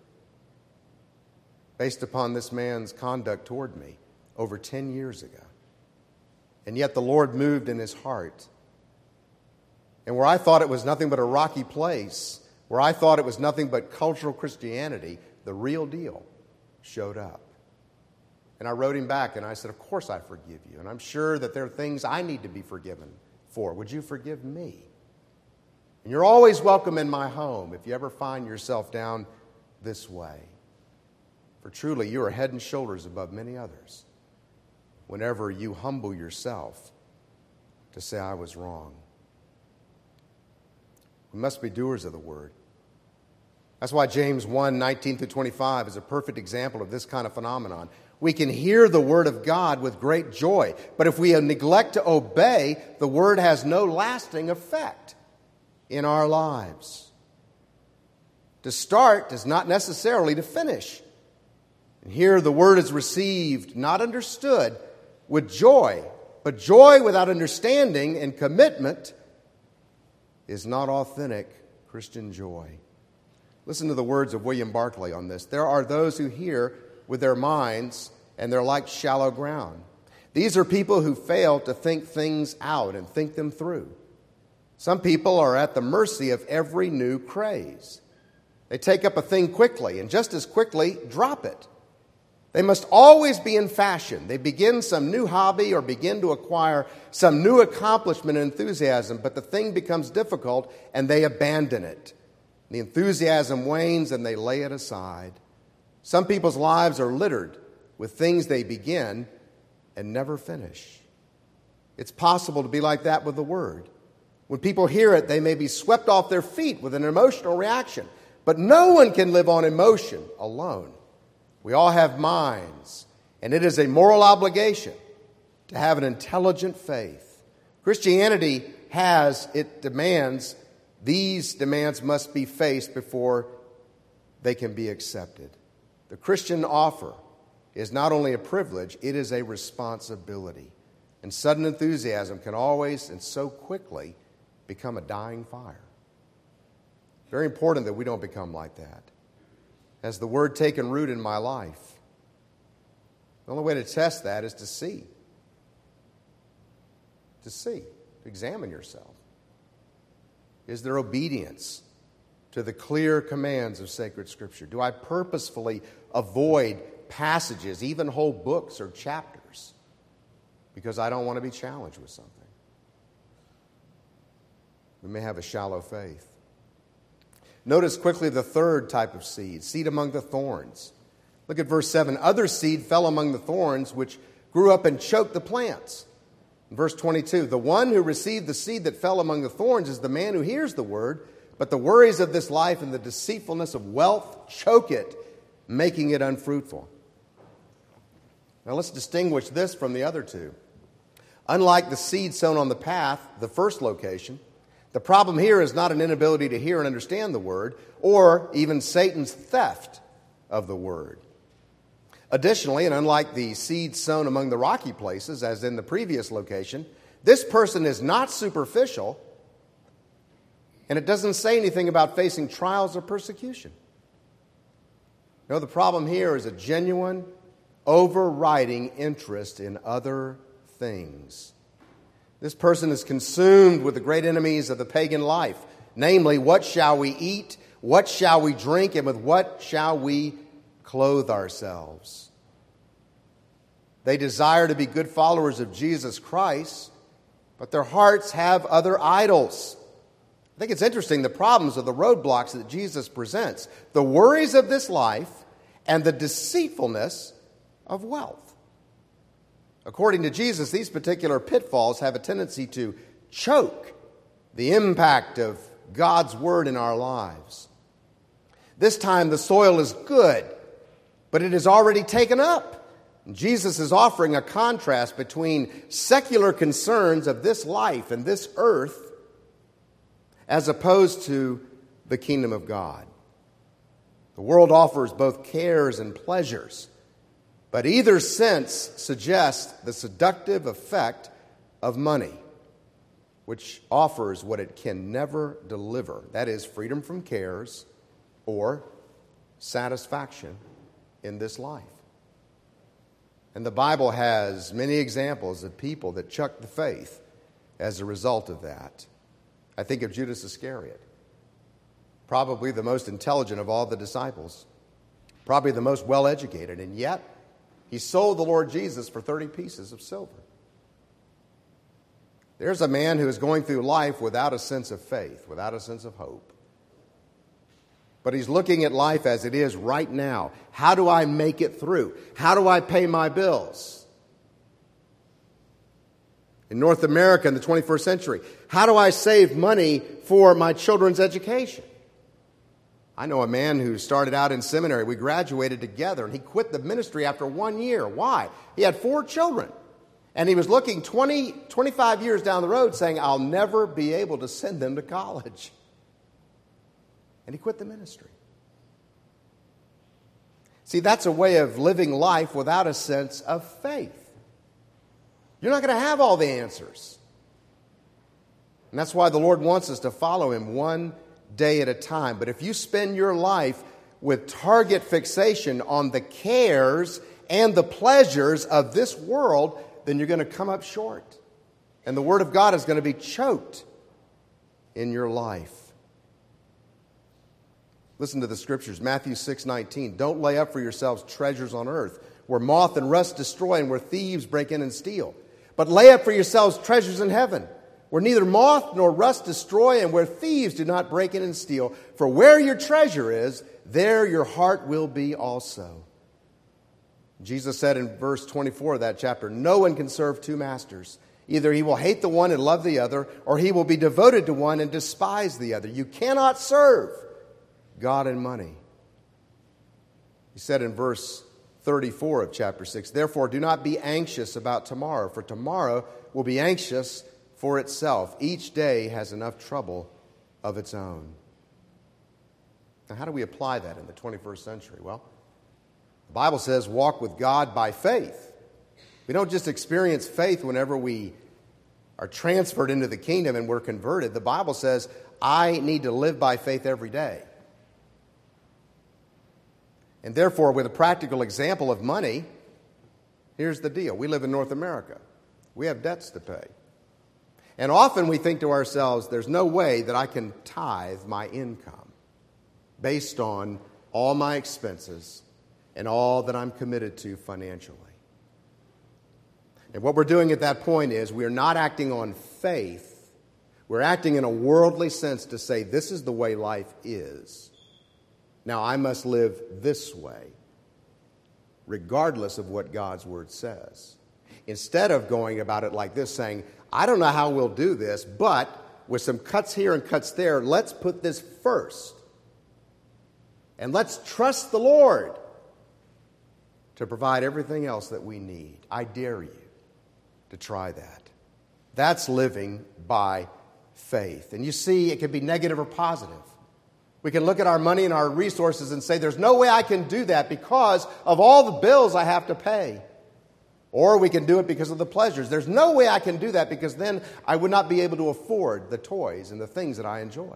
Based upon this man's conduct toward me over 10 years ago. And yet the Lord moved in his heart. And where I thought it was nothing but a rocky place, where I thought it was nothing but cultural Christianity, the real deal showed up. And I wrote him back and I said, "Of course I forgive you. And I'm sure that there are things I need to be forgiven for. Would you forgive me? And you're always welcome in my home if you ever find yourself down this way. For truly you are head and shoulders above many others whenever you humble yourself to say I was wrong." We must be doers of the word. That's why James 1:19-25 is a perfect example of this kind of phenomenon. We can hear the word of God with great joy, but if we neglect to obey, the word has no lasting effect in our lives. To start is not necessarily to finish. And here the word is received, not understood, with joy. But joy without understanding and commitment is not authentic Christian joy. Listen to the words of William Barclay on this. There are those who hear with their minds, and they're like shallow ground. These are people who fail to think things out and think them through. Some people are at the mercy of every new craze. They take up a thing quickly and just as quickly drop it. They must always be in fashion. They begin some new hobby or begin to acquire some new accomplishment and enthusiasm, but the thing becomes difficult and they abandon it. The enthusiasm wanes and they lay it aside. Some people's lives are littered with things they begin and never finish. It's possible to be like that with the Word. When people hear it, they may be swept off their feet with an emotional reaction. But no one can live on emotion alone. We all have minds, and it is a moral obligation to have an intelligent faith. Christianity these demands must be faced before they can be accepted. The Christian offer is not only a privilege, it is a responsibility. And sudden enthusiasm can always and so quickly become a dying fire. Very important that we don't become like that. Has the Word taken root in my life? The only way to test that is to see. To examine yourself. Is there obedience to the clear commands of sacred Scripture? Do I purposefully avoid passages, even whole books or chapters, because I don't want to be challenged with something? We may have a shallow faith. Notice quickly the third type of seed among the thorns. Look at verse 7. Other seed fell among the thorns, which grew up and choked the plants. In verse 22, the one who received the seed that fell among the thorns is the man who hears the word, but the worries of this life and the deceitfulness of wealth choke it, making it unfruitful. Now let's distinguish this from the other two. Unlike the seed sown on the path, the first location, the problem here is not an inability to hear and understand the word, or even Satan's theft of the word. Additionally, and unlike the seed sown among the rocky places, as in the previous location, this person is not superficial, and it doesn't say anything about facing trials or persecution. No, the problem here is a genuine, overriding interest in other things. This person is consumed with the great enemies of the pagan life, namely, what shall we eat, what shall we drink, and with what shall we clothe ourselves. They desire to be good followers of Jesus Christ, but their hearts have other idols. I think it's interesting the problems of the roadblocks that Jesus presents. The worries of this life and the deceitfulness of wealth. According to Jesus, these particular pitfalls have a tendency to choke the impact of God's word in our lives. This time the soil is good, but it is already taken up. Jesus is offering a contrast between secular concerns of this life and this earth as opposed to the kingdom of God. The world offers both cares and pleasures, but either sense suggests the seductive effect of money, which offers what it can never deliver. That is, freedom from cares or satisfaction in this life. And the Bible has many examples of people that chucked the faith as a result of that. I think of Judas Iscariot, probably the most intelligent of all the disciples, probably the most well-educated, and yet he sold the Lord Jesus for 30 pieces of silver. There's a man who is going through life without a sense of faith, without a sense of hope. But he's looking at life as it is right now. How do I make it through? How do I pay my bills? In North America in the 21st century, how do I save money for my children's education? I know a man who started out in seminary. We graduated together, and he quit the ministry after 1 year. Why? He had 4 children. And he was looking 25 years down the road saying, I'll never be able to send them to college. And he quit the ministry. See, that's a way of living life without a sense of faith. You're not going to have all the answers. And that's why the Lord wants us to follow Him one day at a time. But if you spend your life with target fixation on the cares and the pleasures of this world, then you're going to come up short. And the Word of God is going to be choked in your life. Listen to the Scriptures. Matthew 6:19. Don't lay up for yourselves treasures on earth, where moth and rust destroy and where thieves break in and steal. But lay up for yourselves treasures in heaven, where neither moth nor rust destroy and where thieves do not break in and steal. For where your treasure is, there your heart will be also. Jesus said in verse 24 of that chapter, no one can serve 2 masters. Either he will hate the one and love the other, or he will be devoted to one and despise the other. You cannot serve God and money. He said in verse 34 of chapter 6, therefore do not be anxious about tomorrow, for tomorrow will be anxious for itself. Each day has enough trouble of its own. Now, how do we apply that in the 21st century? Well, the Bible says walk with God by faith. We don't just experience faith whenever we are transferred into the kingdom and we're converted. The Bible says, I need to live by faith every day. And therefore, with a practical example of money, here's the deal. We live in North America. We have debts to pay. And often we think to ourselves, there's no way that I can tithe my income based on all my expenses and all that I'm committed to financially. And what we're doing at that point is we are not acting on faith. We're acting in a worldly sense to say, this is the way life is. Now I must live this way, regardless of what God's Word says. Instead of going about it like this, saying, I don't know how we'll do this, but with some cuts here and cuts there, let's put this first. And let's trust the Lord to provide everything else that we need. I dare you to try that. That's living by faith. And you see, it can be negative or positive. We can look at our money and our resources and say, there's no way I can do that because of all the bills I have to pay. Or we can do it because of the pleasures. There's no way I can do that because then I would not be able to afford the toys and the things that I enjoy.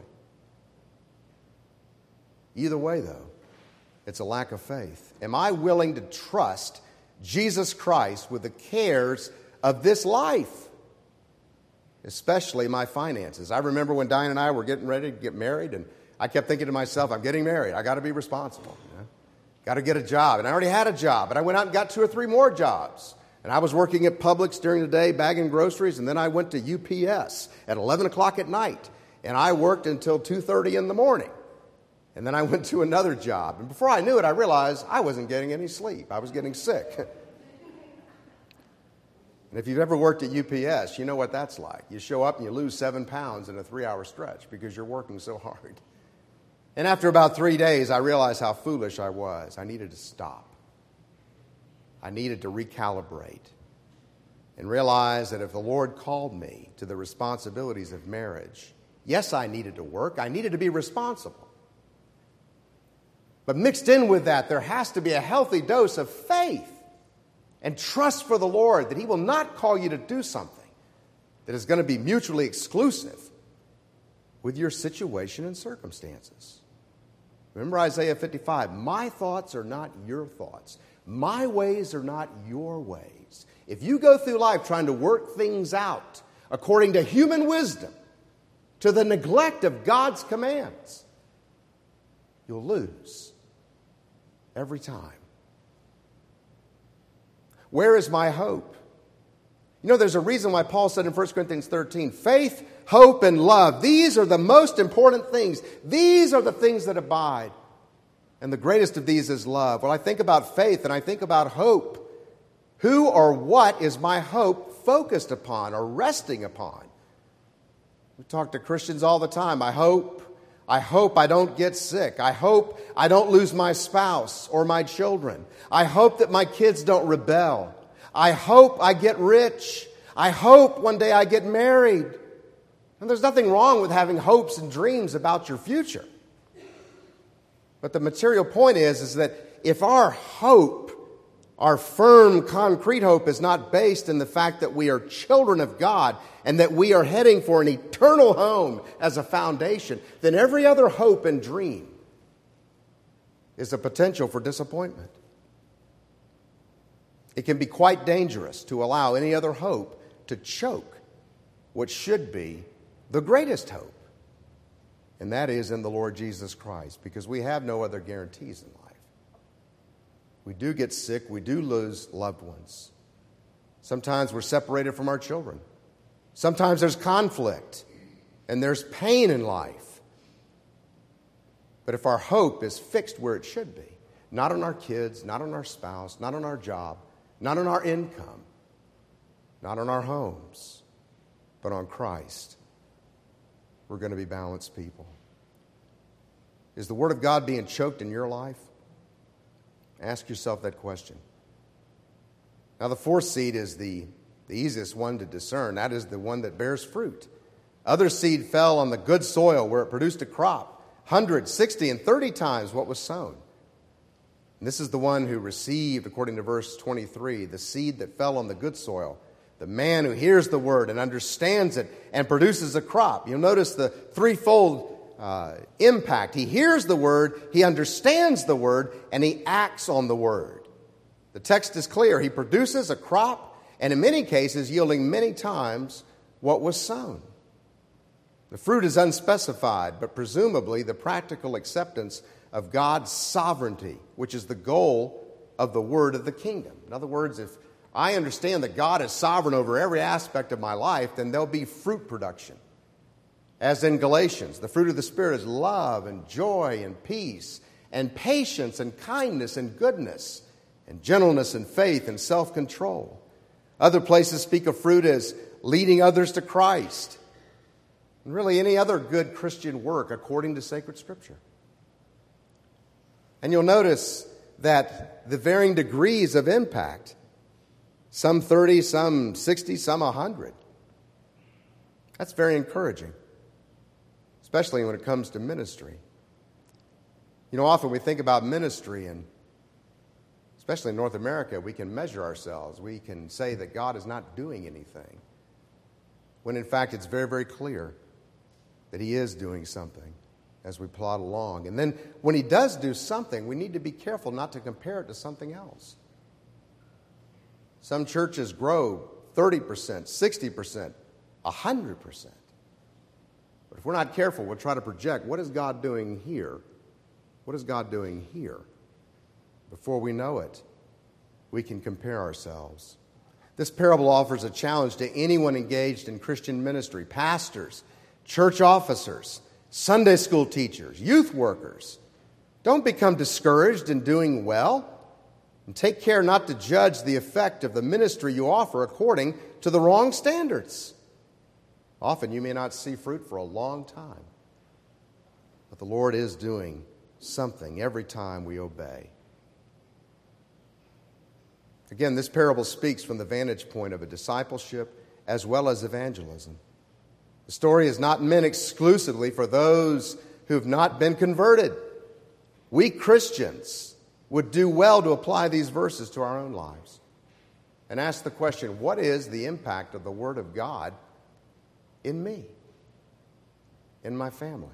Either way, though, it's a lack of faith. Am I willing to trust Jesus Christ with the cares of this life? Especially my finances. I remember when Diane and I were getting ready to get married, and I kept thinking to myself, I'm getting married. I got to be responsible. Got to get a job. And I already had a job. And I went out and got 2 or 3 more jobs. And I was working at Publix during the day, bagging groceries. And then I went to UPS at 11 o'clock at night. And I worked until 2:30 in the morning. And then I went to another job. And before I knew it, I realized I wasn't getting any sleep. I was getting sick. And if you've ever worked at UPS, you know what that's like. You show up and you lose 7 pounds in a 3-hour stretch because you're working so hard. And after about 3 days, I realized how foolish I was. I needed to stop. I needed to recalibrate and realize that if the Lord called me to the responsibilities of marriage, yes, I needed to work. I needed to be responsible. But mixed in with that, there has to be a healthy dose of faith and trust for the Lord that He will not call you to do something that is going to be mutually exclusive with your situation and circumstances. Remember Isaiah 55, my thoughts are not your thoughts. My ways are not your ways. If you go through life trying to work things out according to human wisdom, to the neglect of God's commands, you'll lose every time. Where is my hope? You know, there's a reason why Paul said in 1 Corinthians 13, faith, hope, and love, these are the most important things. These are the things that abide. And the greatest of these is love. Well, I think about faith and I think about hope. Who or what is my hope focused upon or resting upon? We talk to Christians all the time. I hope I don't get sick. I hope I don't lose my spouse or my children. I hope that my kids don't rebel. I hope I get rich. I hope one day I get married. And there's nothing wrong with having hopes and dreams about your future. But the material point is that if our hope, our firm, concrete hope is not based in the fact that we are children of God and that we are heading for an eternal home as a foundation, then every other hope and dream is a potential for disappointment. It can be quite dangerous to allow any other hope to choke what should be the greatest hope. And that is in the Lord Jesus Christ, because we have no other guarantees in life. We do get sick. We do lose loved ones. Sometimes we're separated from our children. Sometimes there's conflict and there's pain in life. But if our hope is fixed where it should be, not on our kids, not on our spouse, not on our job, not on our income, not on our homes, but on Christ, we're going to be balanced people. Is the Word of God being choked in your life? Ask yourself that question. Now, the fourth seed is the easiest one to discern. That is the one that bears fruit. Other seed fell on the good soil where it produced a crop, 100, 60, and 30 times what was sown. And this is the one who received, according to verse 23, the seed that fell on the good soil. the man who hears the word and understands it and produces a crop. You'll notice the threefold impact. He hears the word, he understands the word, and he acts on the word. The text is clear. He produces a crop, and in many cases, yielding many times what was sown. The fruit is unspecified, but presumably the practical acceptance of God's sovereignty, which is the goal of the word of the kingdom. In other words, if I understand that God is sovereign over every aspect of my life, then there'll be fruit production. As in Galatians, the fruit of the Spirit is love and joy and peace and patience and kindness and goodness and gentleness and faith and self-control. Other places speak of fruit as leading others to Christ, and really any other good Christian work according to sacred Scripture. And you'll notice that the varying degrees of impact, some 30, some 60, some 100. That's very encouraging, especially when it comes to ministry. You know, often we think about ministry, and especially in North America, we can measure ourselves. We can say that God is not doing anything, when in fact it's very, very clear that He is doing something as we plod along. And then when He does do something, we need to be careful not to compare it to something else. Some churches grow 30%, 60%, 100%. But if we're not careful, we'll try to project, what is God doing here? What is God doing here? Before we know it, we can compare ourselves. This parable offers a challenge to anyone engaged in Christian ministry, pastors, church officers, Sunday school teachers, youth workers. Don't become discouraged in doing well, and take care not to judge the effect of the ministry you offer according to the wrong standards. Often you may not see fruit for a long time, but the Lord is doing something every time we obey. Again, this parable speaks from the vantage point of a discipleship as well as evangelism. The story is not meant exclusively for those who have not been converted. We Christians would do well to apply these verses to our own lives and ask the question, what is the impact of the Word of God in me, in my family,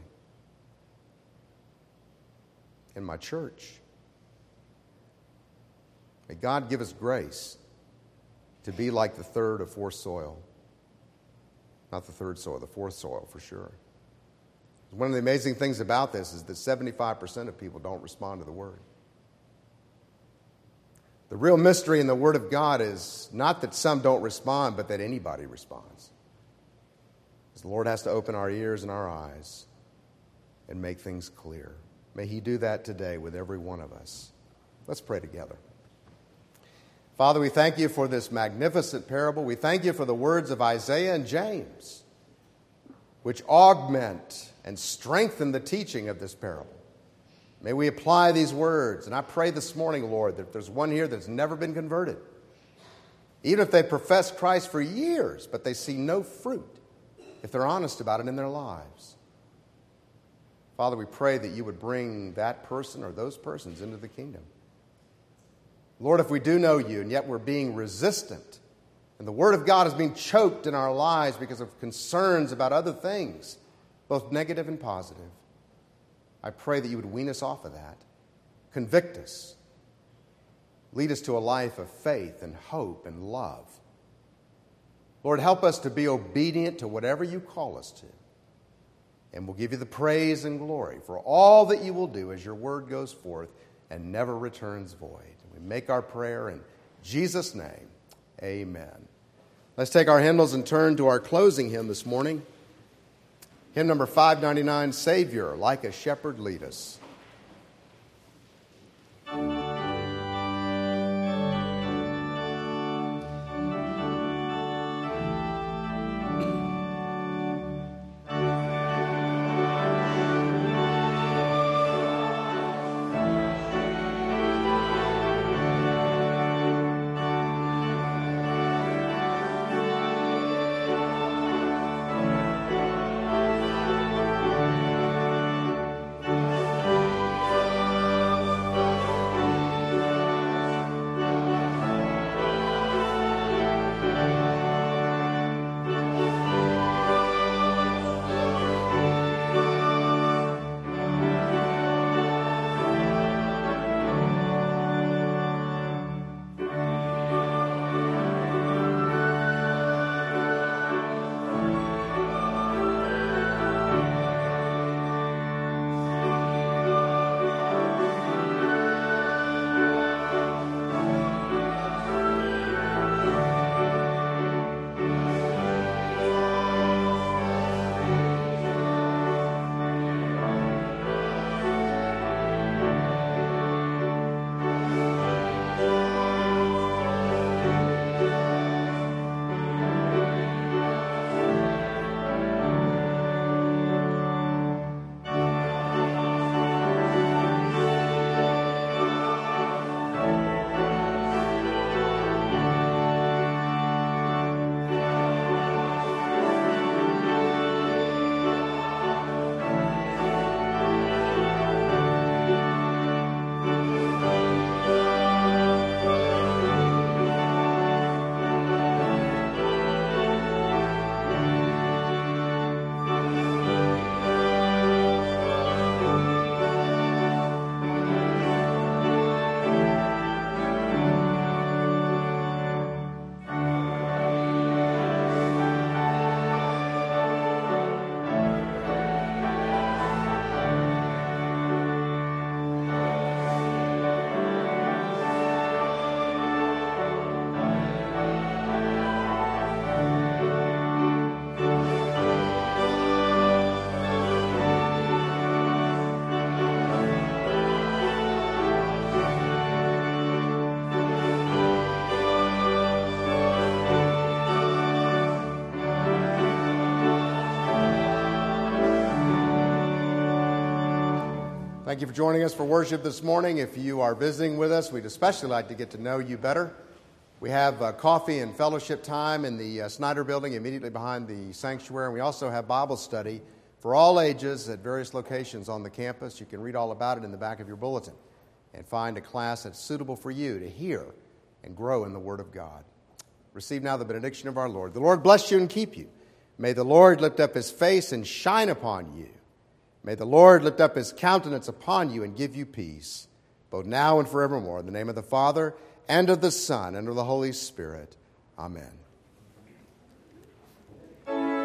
in my church? May God give us grace to be like the third or fourth soil. Not the third soil, the fourth soil for sure. One of the amazing things about this is that 75% of people don't respond to the Word. The real mystery in the Word of God is not that some don't respond, but that anybody responds. Because the Lord has to open our ears and our eyes and make things clear. May He do that today with every one of us. Let's pray together. Father, we thank You for this magnificent parable. We thank You for the words of Isaiah and James, which augment and strengthen the teaching of this parable. May we apply these words. And I pray this morning, Lord, that if there's one here that's never been converted, even if they profess Christ for years, but they see no fruit, if they're honest about it in their lives, Father, we pray that You would bring that person or those persons into the kingdom. Lord, if we do know You and yet we're being resistant, and the Word of God is being choked in our lives because of concerns about other things, both negative and positive, I pray that You would wean us off of that, convict us, lead us to a life of faith and hope and love. Lord, help us to be obedient to whatever You call us to, and we'll give You the praise and glory for all that You will do as Your Word goes forth and never returns void. We make our prayer in Jesus' name. Amen. Let's take our hymnals and turn to our closing hymn this morning. Hymn number 599, Savior, Like a Shepherd Lead Us. Thank you for joining us for worship this morning. If you are visiting with us, we'd especially like to get to know you better. We have coffee and fellowship time in the Snyder Building immediately behind the sanctuary, and we also have Bible study for all ages at various locations on the campus. You can read all about it in the back of your bulletin and find a class that's suitable for you to hear and grow in the Word of God. Receive now the benediction of our Lord. The Lord bless you and keep you. May the Lord lift up his face and shine upon you. May the Lord lift up his countenance upon you and give you peace, both now and forevermore. In the name of the Father, and of the Son, and of the Holy Spirit. Amen.